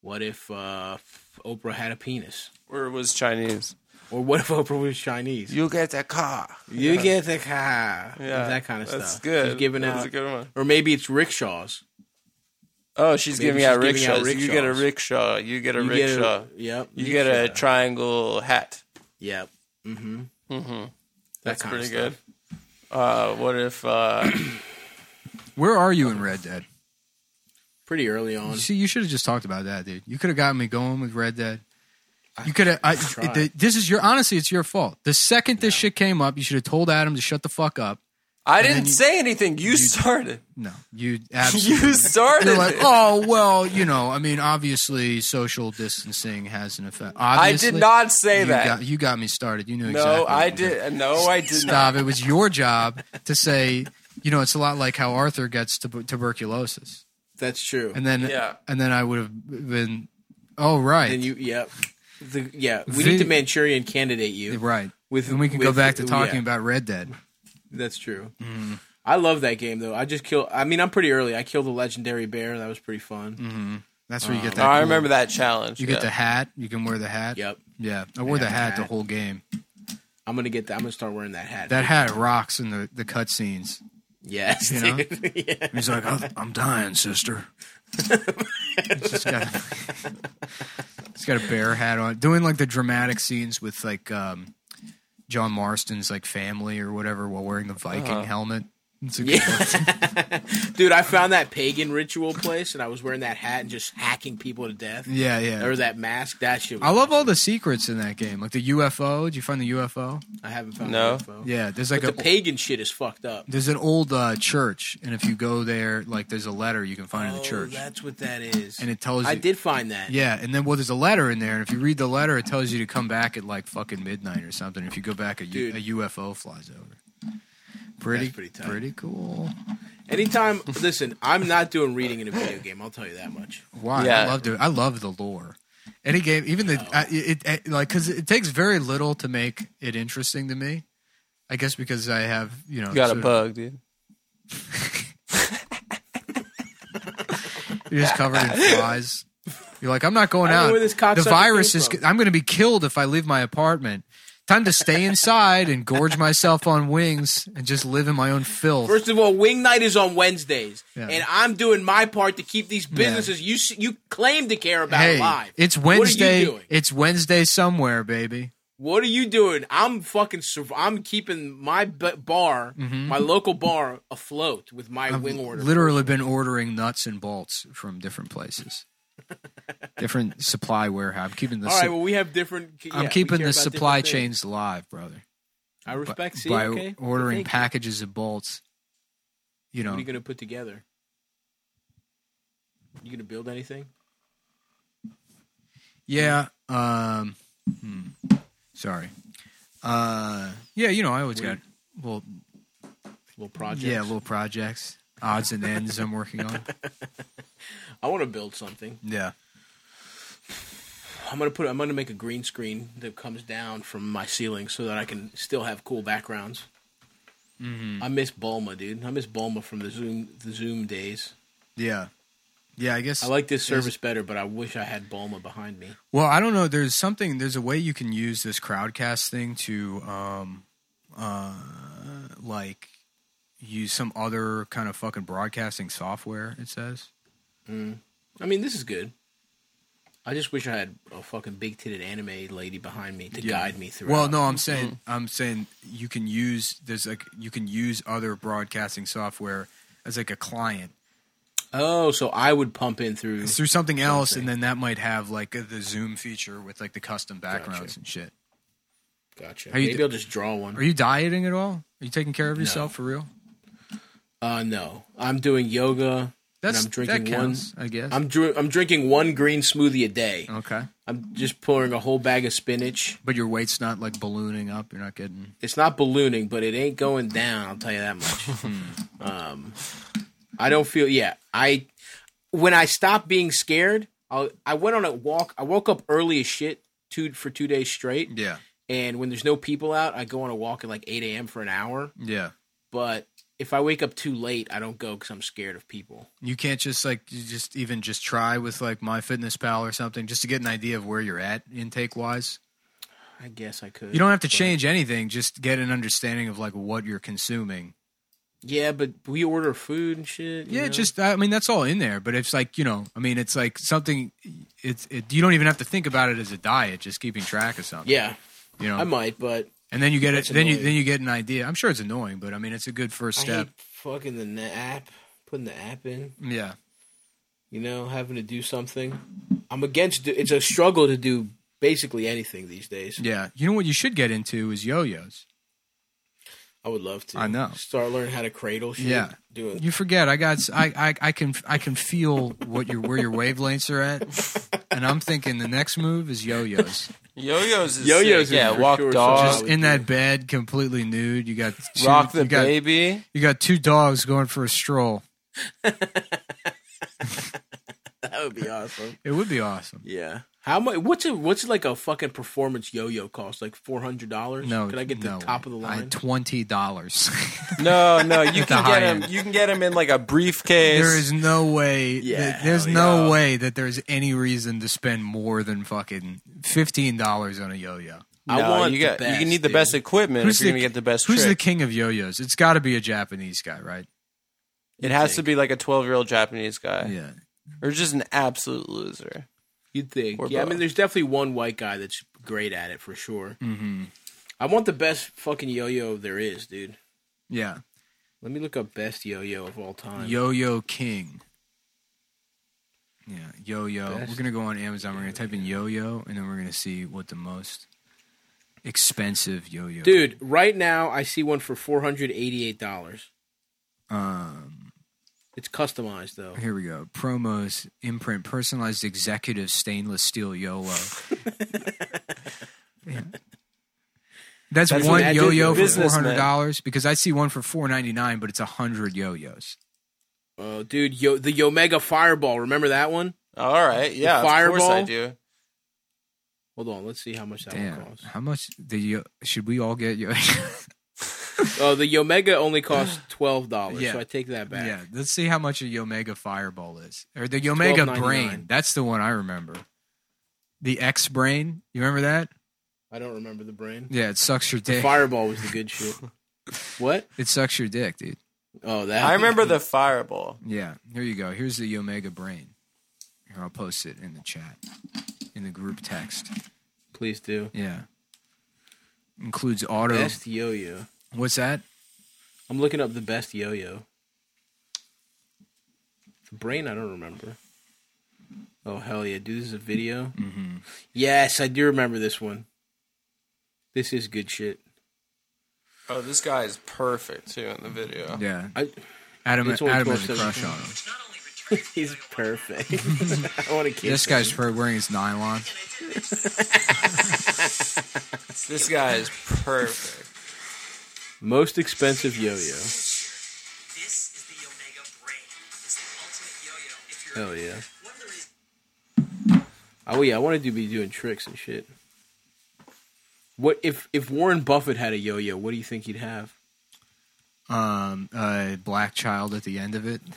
What if uh, Oprah had a penis? Or it was Chinese. Or what if Oprah was Chinese? You get a car. You yeah. get the car. Yeah, that kind of that's stuff. Good. She's giving that's out, a good one. Or maybe it's rickshaws. Oh, she's, maybe giving, she's out giving rickshaws. out rickshaws. You get a rickshaw. You get a you rickshaw. Get a, yep. You rickshaw. get a triangle hat. Yep. Mm-hmm. Mm-hmm. That That's pretty of good. Uh, what if... Uh, Where are you in Red Dead? Pretty early on. See, you should have just talked about that, dude. You could have gotten me going with Red Dead. You could have. I, it, this is your honestly, it's your fault. The second this yeah. shit came up, you should have told Adam to shut the fuck up. I didn't you, say anything. You, you started. No, you absolutely. You started. You're like, oh well, you know. I mean, obviously, social distancing has an effect. Obviously, I did not say you that. Got, you got me started. You knew no, exactly. No, I did. No, I did Stop. not. Stop. It was your job to say. You know, it's a lot like how Arthur gets tub- tuberculosis. That's true. And then, yeah. and then I would have been. Oh right. And you, yeah. The, yeah, we need to Manchurian candidate you. Right. With, and we can with, go back to talking yeah. about Red Dead. That's true. Mm-hmm. I love that game, though. I just killed... I mean, I'm pretty early. I killed a legendary bear. That was pretty fun. Mm-hmm. That's where you get that... Oh, cool, I remember that challenge. You yeah. get the hat. You can wear the hat. Yep. Yeah. I wore I the hat, hat the whole game. I'm going to get that. I'm going to start wearing that hat. That hat rocks in the, the cutscenes. Yes, you know? yeah. He's like, I'm dying, sister. He's just got... He's got a bear hat on, doing like the dramatic scenes with like um, John Marston's like family or whatever while wearing the Viking uh-huh. helmet. It's a yeah. Dude, I found that pagan ritual place and I was wearing that hat and just hacking people to death. Yeah, yeah. Or that mask. That shit was I love awesome. all the secrets in that game. Like the U F O. Did you find the U F O? I haven't found no. the U F O. Yeah, there's like but a the pagan shit is fucked up. There's an old uh, church, and if you go there, like there's a letter you can find oh, in the church. That's what that is. And it tells you. I did find that. Yeah, and then well, there's a letter in there, and if you read the letter, it tells you to come back at like fucking midnight or something. If you go back, a, U- a U F O flies over. Pretty, That's pretty tight. Pretty cool. Anytime, listen, I'm not doing reading in a video game. I'll tell you that much. Why? Yeah. I love to. I love the lore. Any game, even the, No. I, it, it like because it takes very little to make it interesting to me. I guess because I have you know You got a sort of- bug, dude. You're just covered in flies. You're like, I'm not going I don't know out. where this The cocksucker virus came is. from. I'm going to be killed if I leave my apartment. Time to stay inside and gorge myself on wings and just live in my own filth. First of all, Wing Night is on Wednesdays, Yeah. and I'm doing my part to keep these businesses you s- you claim to care about hey, alive. it's What are Wednesday. you doing? It's Wednesday somewhere, baby. What are you doing? I'm fucking. Sur- I'm keeping my b- bar, my local bar, afloat with my I've wing order. literally been ordering nuts and bolts from different places, different supply warehouse. I'm keeping the. All su- right. Well, we have different. Yeah, I'm we keeping care the about supply different things. chains alive, brother. I respect. See, by okay. ordering Thank you. packages of bolts. You know, What are you gonna put together? You gonna build anything? yeah. Um, hmm, sorry. Uh, yeah, you know, I always got little, Little projects. yeah, little projects, odds and ends I'm working on. I want to build something. Yeah. I'm gonna put. I'm gonna make a green screen that comes down from my ceiling so that I can still have cool backgrounds. Mm-hmm. I miss Bulma, dude. I miss Bulma from the Zoom the Zoom days. Yeah. Yeah, I guess. I like this service better, but I wish I had Bulma behind me. Well, I don't know. There's something. There's a way you can use this Crowdcast thing to, um, uh, like, use some other kind of fucking broadcasting software. It says. Mm. I mean, this is good. I just wish I had a fucking big titted anime lady behind me to Yeah. guide me through. Well, no, I'm saying I'm saying you can use there's like you can use other broadcasting software as like a client. Oh, so I would pump in through It's through something else, Something. and then that might have like a, the Zoom feature with like the custom backgrounds Gotcha. and shit. Gotcha. Are you Maybe d- I'll just draw one. Are you dieting at all? Are you taking care of yourself No. for real? Uh, no, I'm doing yoga. That's and I'm drinking that counts, one. I guess. I'm dr- I'm drinking one green smoothie a day. okay, I'm just pouring a whole bag of spinach. but your weight's not like ballooning up. You're not getting. It's not ballooning, but it ain't going down. I'll tell you that much. um, I don't feel. Yeah, I when I stopped being scared, I'll, I went on a walk. I woke up early as shit two for two days straight. Yeah, And when there's no people out, I go on a walk at like eight a.m. for an hour. yeah. But if I wake up too late, I don't go because I'm scared of people. You can't just like you just even just try with like MyFitnessPal or something just to get an idea of where you're at intake wise. I guess I could. You don't have to but- change anything. Just get an understanding of like what you're consuming. Yeah, but we order food and shit. you Yeah, know? just I mean that's all in there. But it's like you know, I mean it's like something. It's it, you don't even have to think about it as a diet. Just keeping track of something. yeah, you know. I might, but and then you get it. That's Then you annoying. then you get an idea. I'm sure it's annoying, but I mean it's a good first I step. hate fucking the na- app, putting the app in. Yeah. You know, having to do something. I'm against. do- It's a struggle to do basically anything these days. Yeah. You know what you should get into is yo-yos. I would love to. I know. Start learning how to cradle shit. Yeah. Do it. You forget I got I, I I can I can feel what your where your wavelengths are at, and I'm thinking the next move is yo-yos. Yo-yos is Yo-yos sick. is Yeah, for walk sure dog, Just would in do. that bed, completely nude. You got two, rock the you got, baby. You got two dogs going for a stroll. That would be awesome. It would be awesome. Yeah. How much? What's it? What's like a fucking performance yo-yo cost? Like four hundred dollars? No, Could I get the no top of the way. line? I, Twenty dollars. No, no, you The can high get him. end. You can get him in like a briefcase. There is no way. Yeah, that, there's hell no yeah. way that there's any reason to spend more than fucking fifteen dollars on a yo-yo. No, I want you the got. best, you need the dude. best equipment if you're gonna get the best. Who's the trick. king of yo-yos? It's got to be a Japanese guy, right? It has to be like a twelve-year-old Japanese guy, Yeah. or just an absolute loser. You'd think. Or Yeah, I both. mean, there's definitely one white guy that's great at it for sure. Mm-hmm. I want the best fucking yo-yo there is, dude. Yeah. Let me look up best yo-yo of all time. Yo-yo King. Yeah, yo-yo. Best We're gonna go on Amazon. We're gonna type in yo-yo, and then we're gonna see what the most expensive yo-yo. Dude, right now I see one for four hundred eighty-eight dollars. Um. It's customized though. Here we go. Promos, imprint, personalized executive stainless steel YOLO. Yeah. That's, That's one what- yo-yo for four businessman. hundred dollars because I see one for four ninety-nine, but it's a hundred yo-yos. Oh, dude, yo, the Yomega Fireball. Remember that one? All right, yeah, of course Fireball? I do. Hold on, let's see how much that Damn, one costs. how much the yo- should we all get yo? Oh, the Yomega only costs twelve dollars, Yeah. so I take that back. Yeah, let's see how much a Yomega Fireball is, or the Yomega twelve ninety-nine. Brain. That's the one I remember. The X Brain, you remember that? I don't remember the brain. Yeah, it sucks your The dick. Fireball was the good shit. What? It sucks your dick, dude. Oh, that. I remember the Fireball. Yeah, here you go. Here's the Omega Brain. Here, I'll post it in the chat, in the group text. Please do. Yeah. Includes auto. Best yo-yo. What's that? I'm looking up the best yo-yo. The brain, I don't remember. Oh, hell yeah. Dude, this is a video? Mm-hmm. Yes, I do remember this one. This is good shit. Oh, this guy is perfect too in the video. Yeah. I, Adam, It's only Adam has a twelve crush seventeen. on him. he's perfect. I want to kiss This guy's him. per- wearing his nylon. This guy is perfect. Most expensive yo-yo. This is the Omega Brain. It's the ultimate yo-yo. If you're Hell yeah. one of the reasons Oh yeah, I wanted to be doing tricks and shit. What if if Warren Buffett had a yo-yo? What do you think he'd have? Um, a black child at the end of it.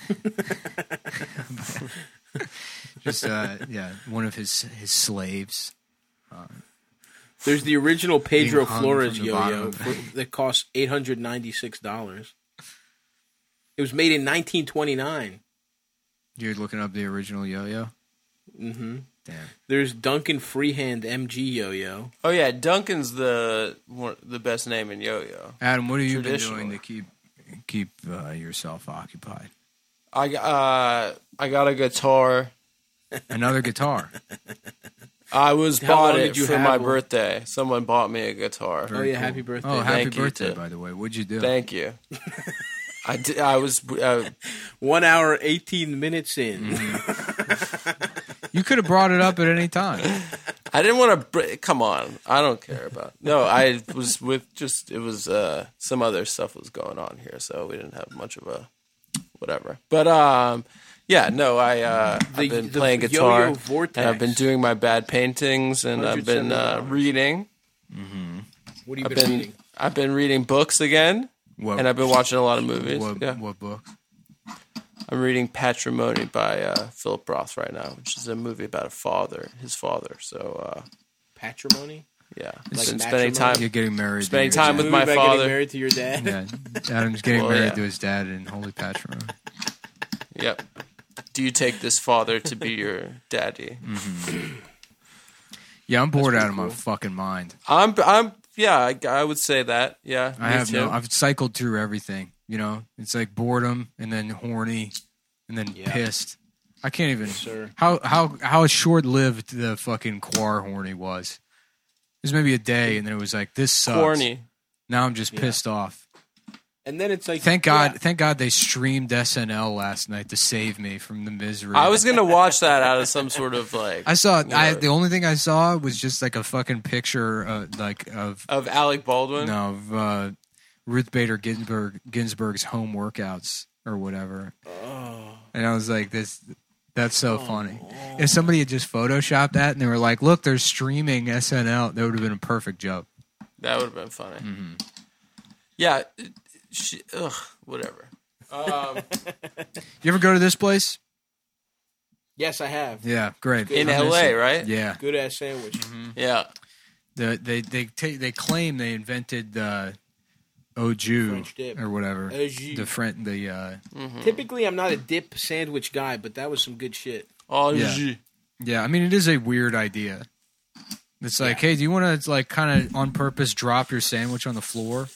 Just uh, yeah, one of his his slaves. There's the original Pedro Being hung Flores from the yo-yo bottom. for, that costs eight hundred ninety-six dollars. It was made in nineteen twenty-nine. You're looking up the original yo-yo. Mm-hmm. Damn. There's Duncan Freehand M G yo-yo. Oh yeah, Duncan's the one, the best name in yo-yo. Adam, what have you been Traditional. doing to keep keep uh, yourself occupied? I got- uh I got a guitar. Another guitar. I was How bought long it did you for have my one? birthday. Someone bought me a guitar. Oh yeah, happy birthday. Oh, happy Thank you, birthday, Tim. by the way. What'd you do? Thank you. I, did, I was uh, One hour, eighteen minutes in. You could have brought it up at any time. I didn't want to. Br- come on, I don't care about. No, I was with just. It was uh, some other stuff was going on here, so we didn't have much of a whatever. But um, yeah, no, I uh, The- I've been the playing Yo-Yo guitar, Vortex. and I've been doing my bad paintings, and I've been uh, $one hundred seventy dollars. reading. What have you I've been, been reading? I've been reading books again. What, and I've been watching a lot of movies. what, yeah. what books? I'm reading Patrimony by uh, Philip Roth right now, which is a movie about a father, his father. So, uh, Patrimony? yeah, Like been matrimony? spending time, You're getting married. spending to your time dad. with my Movie about father. Getting married to your dad? Yeah, Adam's getting Well, married yeah. to his dad in holy patrimony. Yep. Do you take this father to be your daddy? Yeah, I'm bored pretty out of my cool. fucking mind. I'm, I'm, yeah, I, I would say that. Yeah, I me have too. no. I've cycled through everything. You know, it's like boredom, and then horny, and then Yeah. pissed. I can't even. Sir. How how how short lived the fucking Quar horny was. It was maybe a day, and then it was like this sucks. Corny. Now I'm just Yeah. pissed off. And then it's like, Thank God, yeah, thank God they streamed S N L last night to save me from the misery. I was gonna watch that out of some sort of like I saw. you I know, the only thing I saw was just like a fucking picture, uh, like of of Alec Baldwin. no of uh, Ruth Bader Ginsburg Ginsburg's home workouts or whatever. oh, And I was like, "This, that's so funny." If somebody had just photoshopped that and they were like, "Look, they're streaming S N L," that would have been a perfect joke. That would have been funny. Mm-hmm. Yeah. it- She, ugh, whatever. Um, You ever go to this place? yes, I have. Yeah, great. in I miss L A, it. right? Yeah, Good ass sandwich. Yeah. the, they they ta- they claim they invented uh, au jus French dip. or whatever. Au jus. The French, the uh, Typically, I'm not a dip sandwich guy, but that was some good shit. Oh, Yeah. gee. yeah. I mean, it is a weird idea. It's like, Yeah. hey, do you want to like kind of on purpose drop your sandwich on the floor?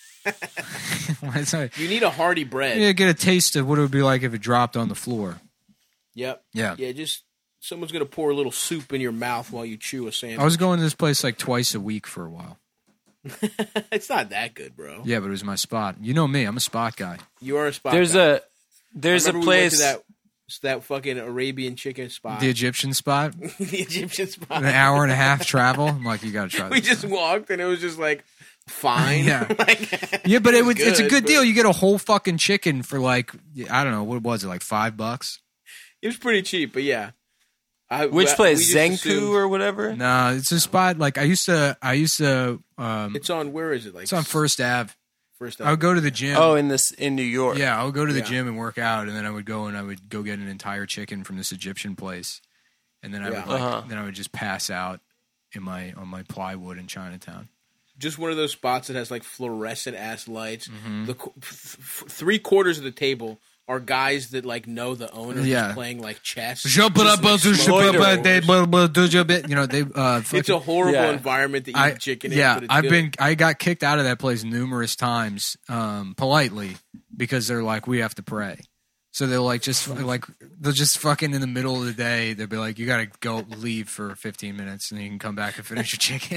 It's like, You need a hearty bread. yeah, get a taste of what it would be like if it dropped on the floor. Yep. Yeah. Yeah, just someone's gonna pour a little soup in your mouth while you chew a sandwich. I was going to this place like twice a week for a while. It's not that good, bro. Yeah, but it was my spot. You know me, I'm a spot guy. You are a spot. There's guy. a there's I a remember we went place to that that fucking Arabian chicken spot, The Egyptian spot, the Egyptian spot. an hour and a half travel. I'm like, you got to try We this. just walked and it was just like fine. Yeah. Like, Yeah, but it was would, it's a good, good but- deal. You get a whole fucking chicken for like, I don't know, what was it, like five bucks? it was pretty cheap, but yeah. I, which we place just Zenku assumed- or whatever. No, it's a spot like I used to. I used to. Um, It's on where is it? Like it's on First Ave. First. I would go to the gym. Oh, in this in New York. Yeah, I would go to the Yeah. gym and work out, and then I would go and I would go get an entire chicken from this Egyptian place, and then I Yeah. would like, Uh-huh. then I would just pass out in my on my plywood in Chinatown. Just one of those spots that has like fluorescent ass lights. Mm-hmm. The qu- f- f- three quarters of the table are guys that like know the owner, Yeah. just playing like chess. You Just, like, smoking doors. know, they. Uh, It's a horrible Yeah. environment to eat I, chicken in. yeah, but it's I've good. been. I got kicked out of that place numerous times, um, politely, because they're like, we have to pray. So they'll like just like they'll just fucking in the middle of the day. They'll be like, you got to go leave for fifteen minutes, and then you can come back and finish your chicken.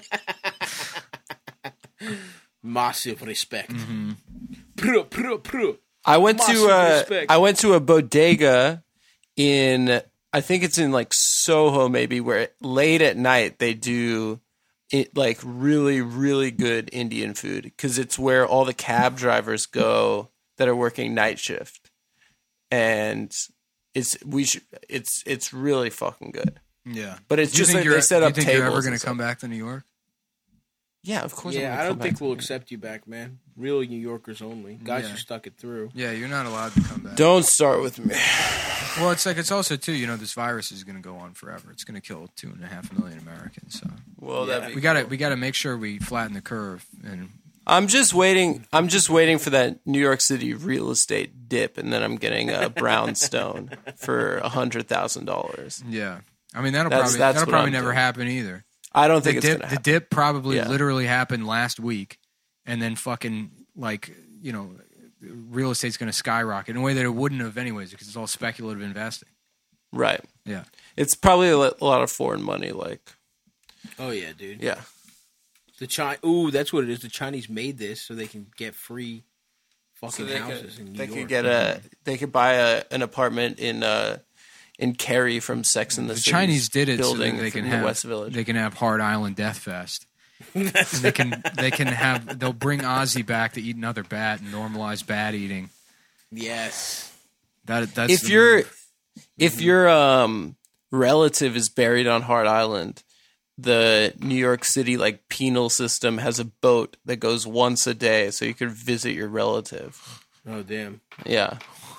massive respect. Mm-hmm. Pruh, pruh, pruh. I went Massive to uh, respect. I went to a bodega in I think it's in like Soho maybe where late at night they do it like really really good Indian food because it's where all the cab drivers go that are working night shift, and it's we should it's it's really fucking good. Yeah, But it's Do you just think like you're- they set do you up think tables. You're ever and going to stuff. come back to New York? Yeah, of course. I'm Yeah, gonna I come don't think back. we'll accept you back, man. Real New Yorkers only. Guys Yeah. who stuck it through. Yeah, you're not allowed to come back. Don't start with me. Well, it's like it's also too. You know, this virus is going to go on forever. It's going to kill two and a half million Americans. So Well, Yeah. that'd be we got to we got to make sure we flatten the curve. And I'm just waiting. I'm just waiting for that New York City real estate dip, and then I'm getting a brownstone for a hundred thousand dollars. yeah, I mean that'll That's- probably that's that'll what probably I'm never doing. happen either. I don't The think it's dip, gonna the happen. dip probably Yeah. literally happened last week, and then fucking like you know, real estate's going to skyrocket in a way that it wouldn't have anyways because it's all speculative investing. Right. Yeah, It's probably a li- a lot of foreign money. Like, Oh yeah, dude. yeah, The Chi- Ooh, that's what it is. The Chinese made this so they can get free fucking so they houses could in New they York. could get a they could buy a an apartment in uh in Carrie from Sex and the, the City's Chinese did it so building that they can in have the West Village. they can have Hard Island Death Fest. And they can they can have they'll bring Ozzy back to eat another bat and normalize bat eating. Yes. That that's if the your move. if your um relative is buried on Hard Island, the New York City like penal system has a boat that goes once a day, so you could visit your relative. Oh damn. Yeah.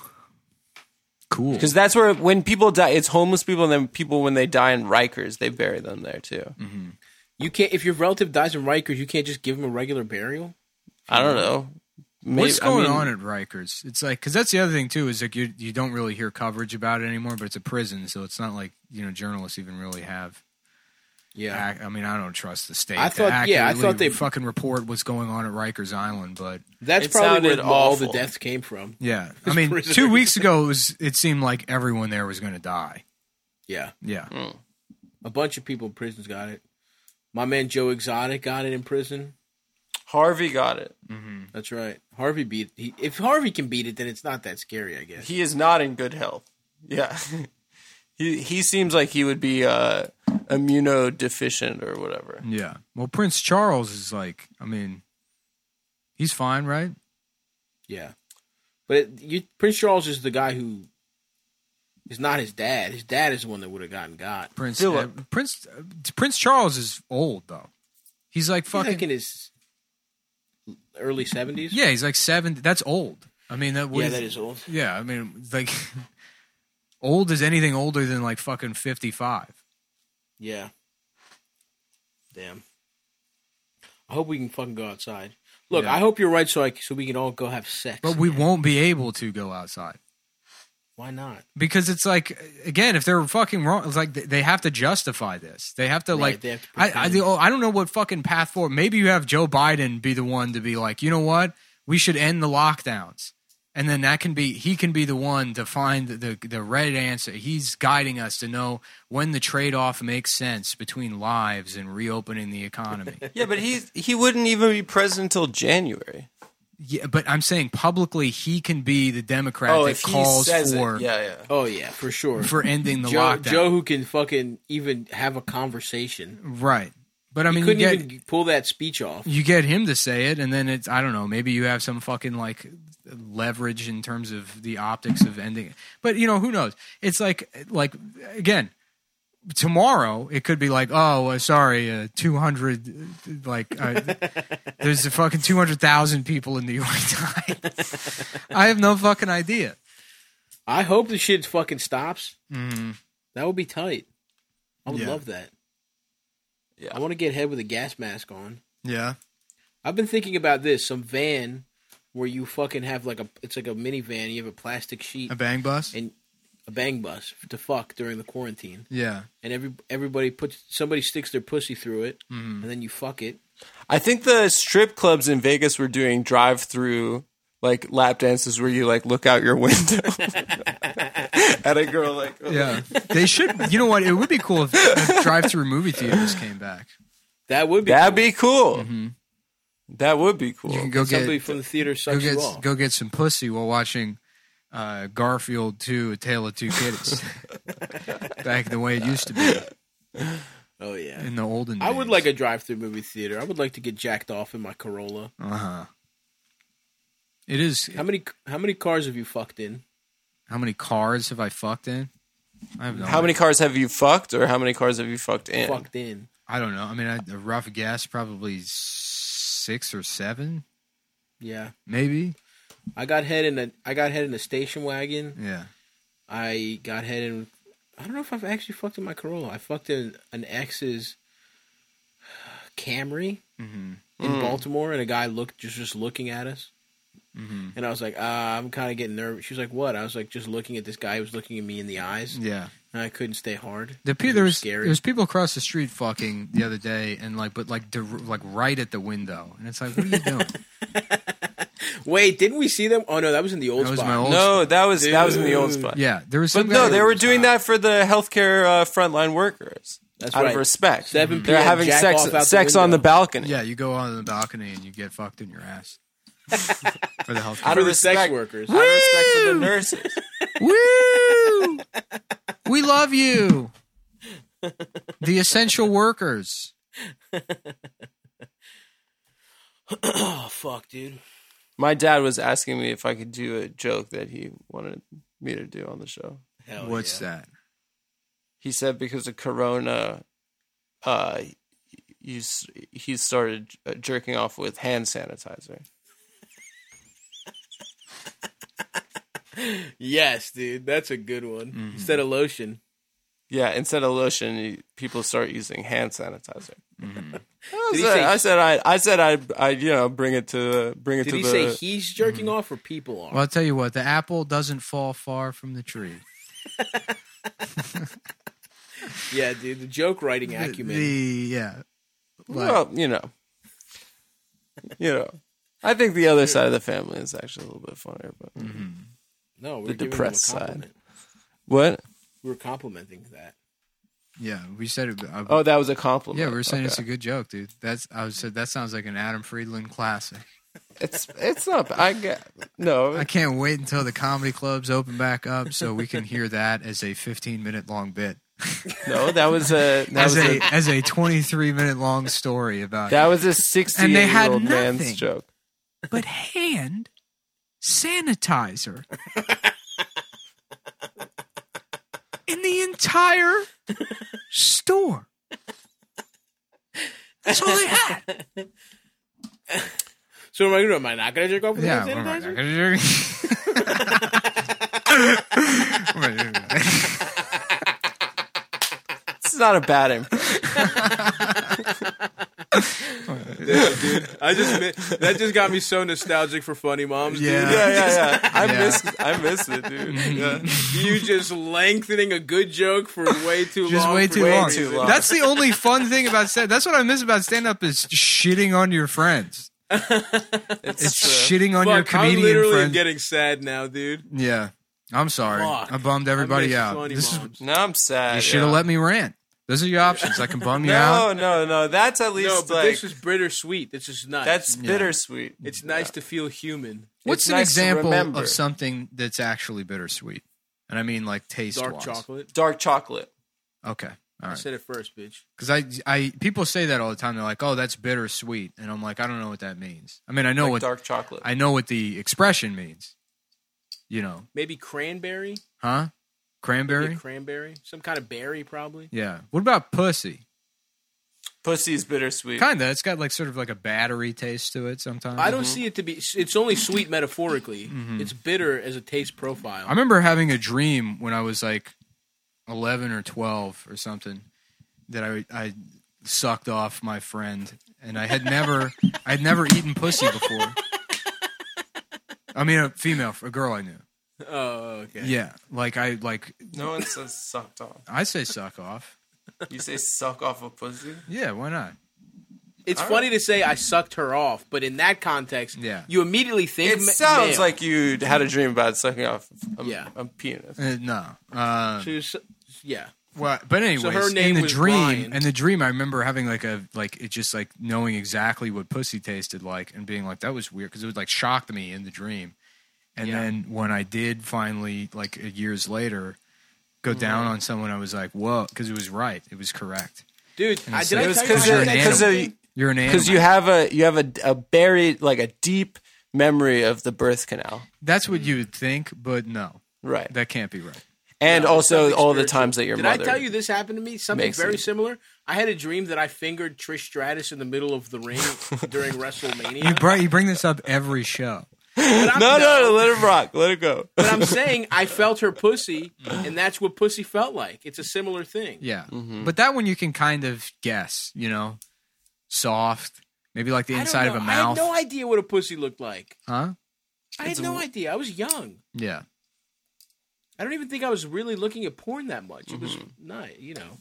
Cool. Because that's where when people die, it's homeless people, and then people when they die in Rikers, they bury them there too. Mm-hmm. You can't if your relative dies in Rikers, you can't just give him a regular burial. I don't know. Maybe, What's going I mean, on at Rikers? It's like because that's the other thing too is like you you don't really hear coverage about it anymore, but it's a prison, so it's not like you know journalists even really have. Yeah, ac- I mean I don't trust the state. I to thought- yeah, I accurately thought they- fucking report what's going on at Rikers Island, but that's It probably where sounded all the awful. deaths came from. yeah, I It's mean prisoners. two weeks ago it was it seemed like everyone there was going to die. Yeah, Yeah, mm. a bunch of people in prisons got it. My man Joe Exotic got it in prison. Harvey got it. That's right. Harvey beat. He, if Harvey can beat it, then it's not that scary, I guess. He is not in good health. Yeah. he he seems like he would be uh, immunodeficient or whatever. yeah. Well, Prince Charles is like, I mean, he's fine, right? Yeah, but it, you, Prince Charles is the guy who is not his dad. His dad is the one that would have gotten got. Prince Philip. uh, Prince uh, Prince Charles is old though. He's like He's fucking like in his early seventies. yeah. He's like seventy. That's old. I mean that. yeah, was- that is old. Yeah, I mean, like, old is anything older than like fucking fifty-five. Yeah. Damn. I hope we can fucking go outside. Look, Yeah. I hope you're right, so I so we can all go have sex. But we again. won't be able to go outside Why not? because it's like, again, if they're fucking wrong, it's like they- they have to justify this. They have to Right, like. they have to I I, pretend. the- oh, I don't know what fucking path forward. Maybe you have Joe Biden be the one to be like, you know what, we should end the lockdowns. And then that can be he can be the one to find the the right answer. He's guiding us to know when the trade off makes sense between lives and reopening the economy. Yeah, but he he wouldn't even be president until January. Yeah, but I'm saying publicly he can be the Democrat Oh, that if he calls says for it. Yeah, yeah. Oh yeah, for sure. for ending the Joe, lockdown. Joe, who can fucking even have a conversation. Right. But I He mean, you couldn't get even pull that speech off. you get him to say it, and then it's I don't know. Maybe you have some fucking like leverage in terms of the optics of ending it. But you know, who knows? It's like like again. Tomorrow it could be like, oh, uh, sorry, uh, two hundred, like uh, there's a fucking two hundred thousand people in New York died. I have no fucking idea. I hope the shit fucking stops. Mm-hmm. That would be tight. I would Yeah. love that. Yeah. I want to get head with a gas mask on. Yeah. I've been thinking about this. Some van where you fucking have like a, it's like a minivan. You have a plastic sheet A bang bus? and a bang bus to fuck during the quarantine. Yeah. And every everybody puts, somebody sticks their pussy through it, Mm-hmm. and then you fuck it. I think the strip clubs in Vegas were doing drive-through like lap dances where you like look out your window at a girl like oh. Yeah. They should, you know what? It would be cool if, if drive-through movie theaters came back. That would be That'd cool. be cool. Mm-hmm. That would be cool. You can go Somebody get from the theater go sucks you get off. go get some pussy while watching uh, Garfield two: A Tale of Two Kitties. Back the way it used to be Oh yeah. in the olden days. I would like a drive-through movie theater. I would like to get jacked off in my Corolla. Uh huh. It is. How many how many cars have you fucked in? How many cars have I fucked in? I have no. How many idea. cars have you fucked, or how many cars have you fucked in? Fucked in. I don't know. I mean, I, a rough guess, probably six or seven, Yeah. maybe. I got head in a I got head in a station wagon. Yeah. I got head in. I don't know if I've actually fucked in my Corolla. I fucked in an ex's Camry Mm-hmm. in Mm. Baltimore, and a guy looked just just looking at us, Mm-hmm. and I was like, ah, I'm kind of getting nervous. She was like, "What?" I was like, "Just looking at this guy who was looking at me in the eyes, Yeah. and I couldn't stay hard." The It pe- was there was scary. there's people across the street fucking the other day, and like, but like, dir- like right at the window, and it's like, what are you doing? Wait, didn't we see them? Oh no, that was in the old That was spot. my old- No, that was that was in the old Dude. spot. Yeah, there was But some no, guy- they were doing that for the healthcare uh, frontline workers. That's out right. of respect. seven They're p.m. having jack sex off out the sex on the window. balcony. Yeah, you go on the balcony and you get fucked in your ass for the health. Out For of the sex respect- workers. Out of respect for the nurses. Woo! We love you, the essential workers. Oh fuck, dude. My dad was asking me if I could do a joke that he wanted me to do on the show. Hell What's yeah. that? He said because of Corona, uh, he, he started jerking off with hand sanitizer. Yes, dude, that's a good one. Mm-hmm. Instead of lotion. Yeah, instead of lotion, you, people start using hand sanitizer. Mm-hmm. I, said, say, I said I I said I I you know bring it to bring it did to he the. Did he say he's jerking mm-hmm. off or people are? Well, I'll tell you what, the apple doesn't fall far from the tree. Yeah, dude, the joke writing acumen. The, the yeah. Like, well, you know, you know, I think the other side of the family is actually a little bit funnier, but mm-hmm. no, we're the depressed side. What? We were complimenting that. Yeah, we said it. I, oh, that was a compliment. Yeah, we were saying okay. It's a good joke, dude. That's I said that sounds like an Adam Friedland classic. It's it's not. I get no. I can't wait until the comedy clubs open back up so we can hear that as a fifteen minute long bit. No, that was a that as was a, a as a twenty-three minute long story about that was a sixty year old man's joke. But hand sanitizer in the entire store. That's all they had. So am I, am I not going to jerk off with yeah, hand am I sanitizer? not gonna jerk? It's not a bad impression. Yeah, dude, I just that just got me so nostalgic for Funny Moms. Yeah, dude. yeah, yeah, yeah. I Yeah. miss, I miss it, dude. Yeah. You just lengthening a good joke for way too Just long. way for too no long. reason. Too long. That's the only fun thing about stand. That's what I miss about stand up is shitting on your friends. It's, It's uh, shitting on your Fuck, I'm comedian literally friends. getting sad now, dude. Yeah, I'm sorry. Fuck. I bummed I everybody miss out. Funny This is Moms. now I'm sad. you should have yeah. let me rant. Those are your options. I can bum you No, out. no, no. That's at least No, but like this is bittersweet. This is nice. that's Yeah. bittersweet. It's nice to feel human. What's It's an nice to example remember. of something that's actually bittersweet? And I mean like taste Dark wise. chocolate. Dark chocolate. Okay, all I right. said it first, bitch. Because I, I, people say that all the time. They're like, "Oh, that's bittersweet," and I'm like, I don't know what that means. I mean, I know Like what dark chocolate. I know what the expression means. You know, Maybe cranberry. huh? Maybe Cranberry. a cranberry. Some kind of berry, probably. Yeah. What about pussy? Pussy's bittersweet. Kinda. It's got like sort of like a battery taste to it sometimes. I don't see it to be. It's only sweet metaphorically. It's bitter as a taste profile. I remember having a dream when I was like eleven or twelve or something that I I sucked off my friend, and I had never I had never eaten pussy before. I mean, a female, a girl I knew. Oh, okay. Yeah, like I like No one says sucked off. I say suck off. You say suck off a pussy? Yeah, why not? It's All funny right. to say I sucked her off, but in that context, Yeah. you immediately think It ma- sounds male. like you had a dream about sucking off a, Yeah. a penis. Uh, no. Uh, She was, yeah. well, but anyways, So her name in the was dream, Ryan. in the dream, I remember having like a like it just like knowing exactly what pussy tasted like and being like that was weird because it would like shocked me in the dream. And Yeah. then when I did finally, like years later, go Mm-hmm. down on someone, I was like, "Whoa!" Because it was right, it was correct. Dude, I, it's did like- I It was tell you because you're about an that because something? You're an animal. because you have a you have a, a buried like a deep memory of the birth canal, That's what you would think, but no, right? that can't be right. And No, it's also something all the spiritual. times that your Did mother. I tell you this happened to me? Something makes very it- similar. I had a dream that I fingered Trish Stratus in the middle of the ring during WrestleMania. You bring you bring this up every show. But I'm- No, no, no, let it rock, let it go. But I'm saying I felt her pussy, and that's what pussy felt like. It's a similar thing. Yeah, Mm-hmm. but that one you can kind of guess. You know, soft, maybe like the I don't inside of know. a mouth, I had no idea what a pussy looked like. huh? I had no idea. I was young. Yeah. I don't even think I was really looking at porn that much. It was Mm-hmm. not, you know.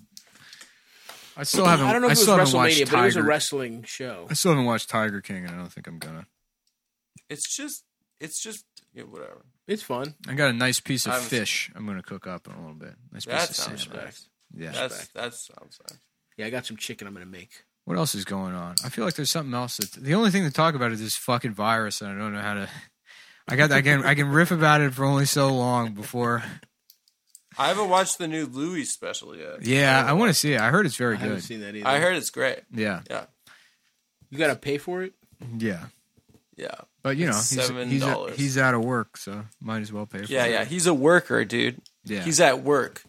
I still haven't. I don't know if it was still haven't watched WrestleMania, but it was a Tiger- wrestling show. I still haven't watched Tiger King, and I don't think I'm gonna. It's just, it's just yeah, whatever. It's fun. I got a nice piece of I was- fish. I'm gonna cook up in a little bit. Nice That piece of sounds salmon. nice. Yeah. That's that sounds nice. Yeah, I got some chicken I'm going to make. What else is going on? I feel like there's something else. That, the only thing to talk about is this fucking virus, and I don't know how to. I got. I can. I can riff about it for only so long before. I haven't watched the new Louis special yet. Yeah, I want to see it. I heard it's very I haven't good. seen that either. I heard it's great. Yeah. Yeah, You got to pay for it? Yeah. yeah, But you know, It's he's seven he's, dollars. he's out of work, so might as well pay for yeah, it. yeah. He's a worker, dude. Yeah. He's at work.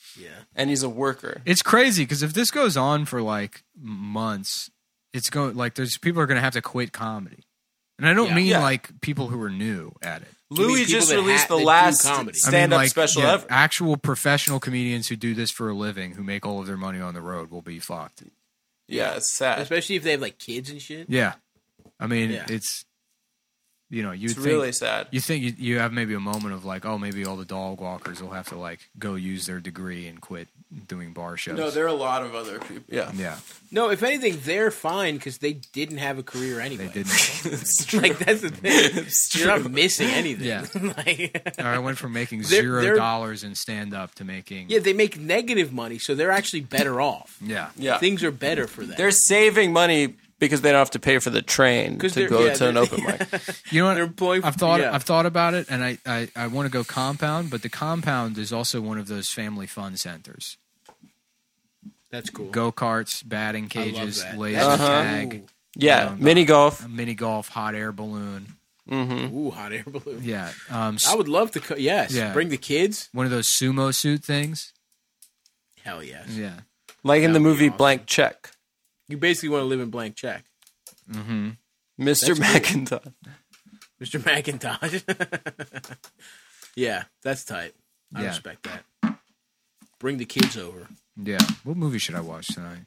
Yeah. and he's a worker. It's crazy because if this goes on for like months, it's going like there's people are going to have to quit comedy, and I don't Yeah. mean Yeah. like people who are new at it. Louis people just that released ha- the that do last comedy. I mean, stand-up like, special yeah, ever. actual professional comedians who do this for a living, who make all of their money on the road, will be fucked. Yeah, it's sad. Especially if they have like kids and shit. Yeah, I mean, Yeah. it's you know, you It's think really sad. you think you, you have maybe a moment of like, oh, maybe all the dog walkers will have to like go use their degree and quit doing bar shows. No, there are a lot of other people. Yeah. yeah, No, if anything, they're fine because they didn't have a career anyway. they didn't. It's true. Like that's the thing. You're not missing anything. Yeah. like, I went from making They're- zero they're- dollars in stand up to making yeah, they make negative money, so they're actually better off. yeah. Yeah. Things are better for them. They're saving money because they don't have to pay for the train 'Cause to they're- go yeah, to an they're- open mic. You know what? They're employing- I've thought yeah. I've thought about it, and I, I, I want to go compound, but the compound is also one of those family fun centers. That's cool. Go karts, batting I love cages, that. laser That's tag, cool. Yeah, Um, mini golf. mini golf, hot air balloon. Ooh, hot air balloon. Yeah, um, s- I would love to. Co- yes, Yeah. bring the kids. one of those sumo suit things. Hell yes. Yeah, Like in That the would be movie awesome. Blank Check. You basically want to live in blank check, Mister That's cool. McIntosh. Mister McIntosh. yeah, that's tight. I Yeah. respect that. Bring the kids over. yeah. What movie should I watch tonight?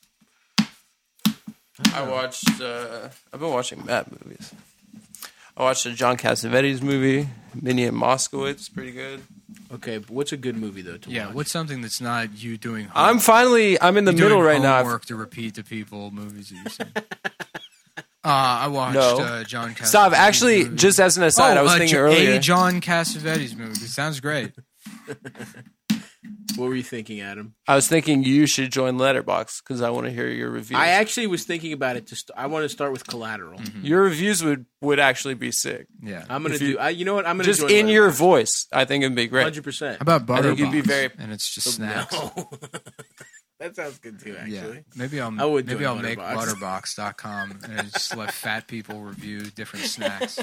I watched. Uh, I've been watching mad movies. I watched a John Cassavetes movie, Minnie and Moskowitz. Pretty good. Okay, but what's a good movie though to Yeah, watch? what's something that's not you doing? Home, I'm finally. I'm in the you middle doing right now. homework to repeat to people movies that you've seen. uh, I watched No. uh, John. Cassavetes Stop. Actually, movie. just as an aside, oh, I was uh, thinking Jo- earlier. a John Cassavetes movie. It sounds great. What were you thinking, Adam? I was thinking you should join Letterboxd because I want to hear your reviews. I actually was thinking about it. To st- I want to start with Collateral. your reviews would would actually be sick. Yeah. I'm gonna If you- do. I, you know what? I'm gonna Just join in your voice, I think it'd be great. hundred percent. How about Butterbox? I think you'd be very- and it's just snacks. No. That sounds good too. Actually, Yeah, maybe I'll I would maybe join I'll make Butterbox. butterbox dot com and just let fat people review different snacks.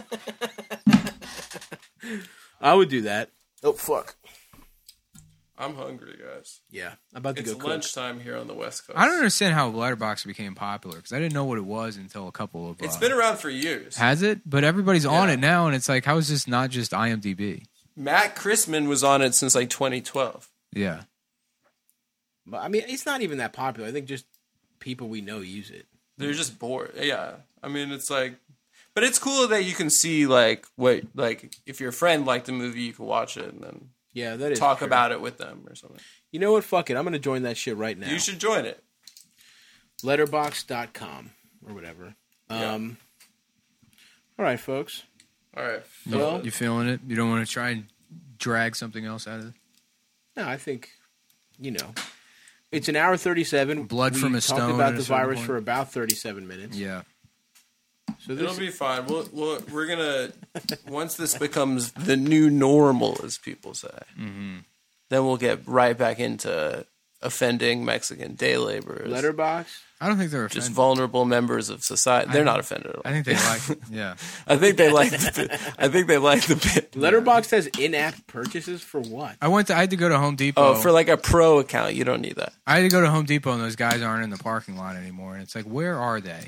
I would do that. Oh fuck. I'm hungry, guys. Yeah, I'm about to It's go cook. lunchtime here on the West Coast. I don't understand how Letterboxd became popular because I didn't know what it was until a couple of. It's uh, been around for years. has it? But everybody's on Yeah. it now, and it's like, how is this not just IMDb? Matt Christman was on it since like twenty twelve. Yeah, But I mean, it's not even that popular. I think just people we know use it. They're just bored. Yeah, I mean, it's like, but it's cool that you can see like what like if your friend liked the movie, you can watch it and then Yeah, that is talk true. about it with them or something. You know what? Fuck it. I'm gonna join that shit right now. You should join it. Letterbox dot com or whatever. Yeah. Um. All right, folks. All right. you, Well- you feeling it? You don't want to try and drag something else out of it? No, I think you know. It's an hour thirty-seven. Blood we from a talked stone about at the a certain virus point. for about thirty-seven minutes. Yeah, So It'll this, be fine. We'll, we'll, we're gonna once this becomes the new normal, as people say, Mm-hmm. then we'll get right back into offending Mexican day laborers, Letterbox. I don't think they're just offended. vulnerable members of society. They're not offended at all. I think they like. Yeah, I think they like. The bit. I think they like the bit. Letterbox has in-app purchases for what? I went to. I had to go to Home Depot. Oh, for like a pro account, you don't need that. I had to go to Home Depot, and those guys aren't in the parking lot anymore. And it's like, where are they?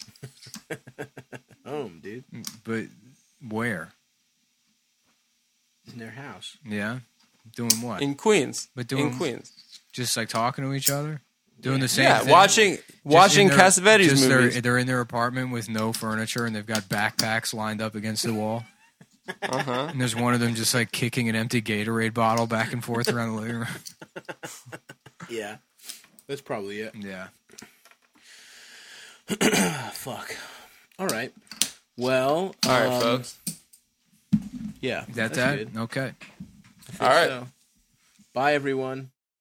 Home, dude, But where? in their house. Yeah, doing what? In Queens. But doing- in Queens. Just like talking to each other, doing the same. Yeah, thing? watching Just watching in their- Cassavetes just movies. They're, they're in their apartment with no furniture, and they've got backpacks lined up against the wall. Uh-huh. And there's one of them just like kicking an empty Gatorade bottle back and forth around the living room. Yeah, that's probably it. Yeah. Ah, fuck. All right. Well. All right, um, folks. Yeah. Is that that's that? good. Okay. I think All right. so. Bye, everyone.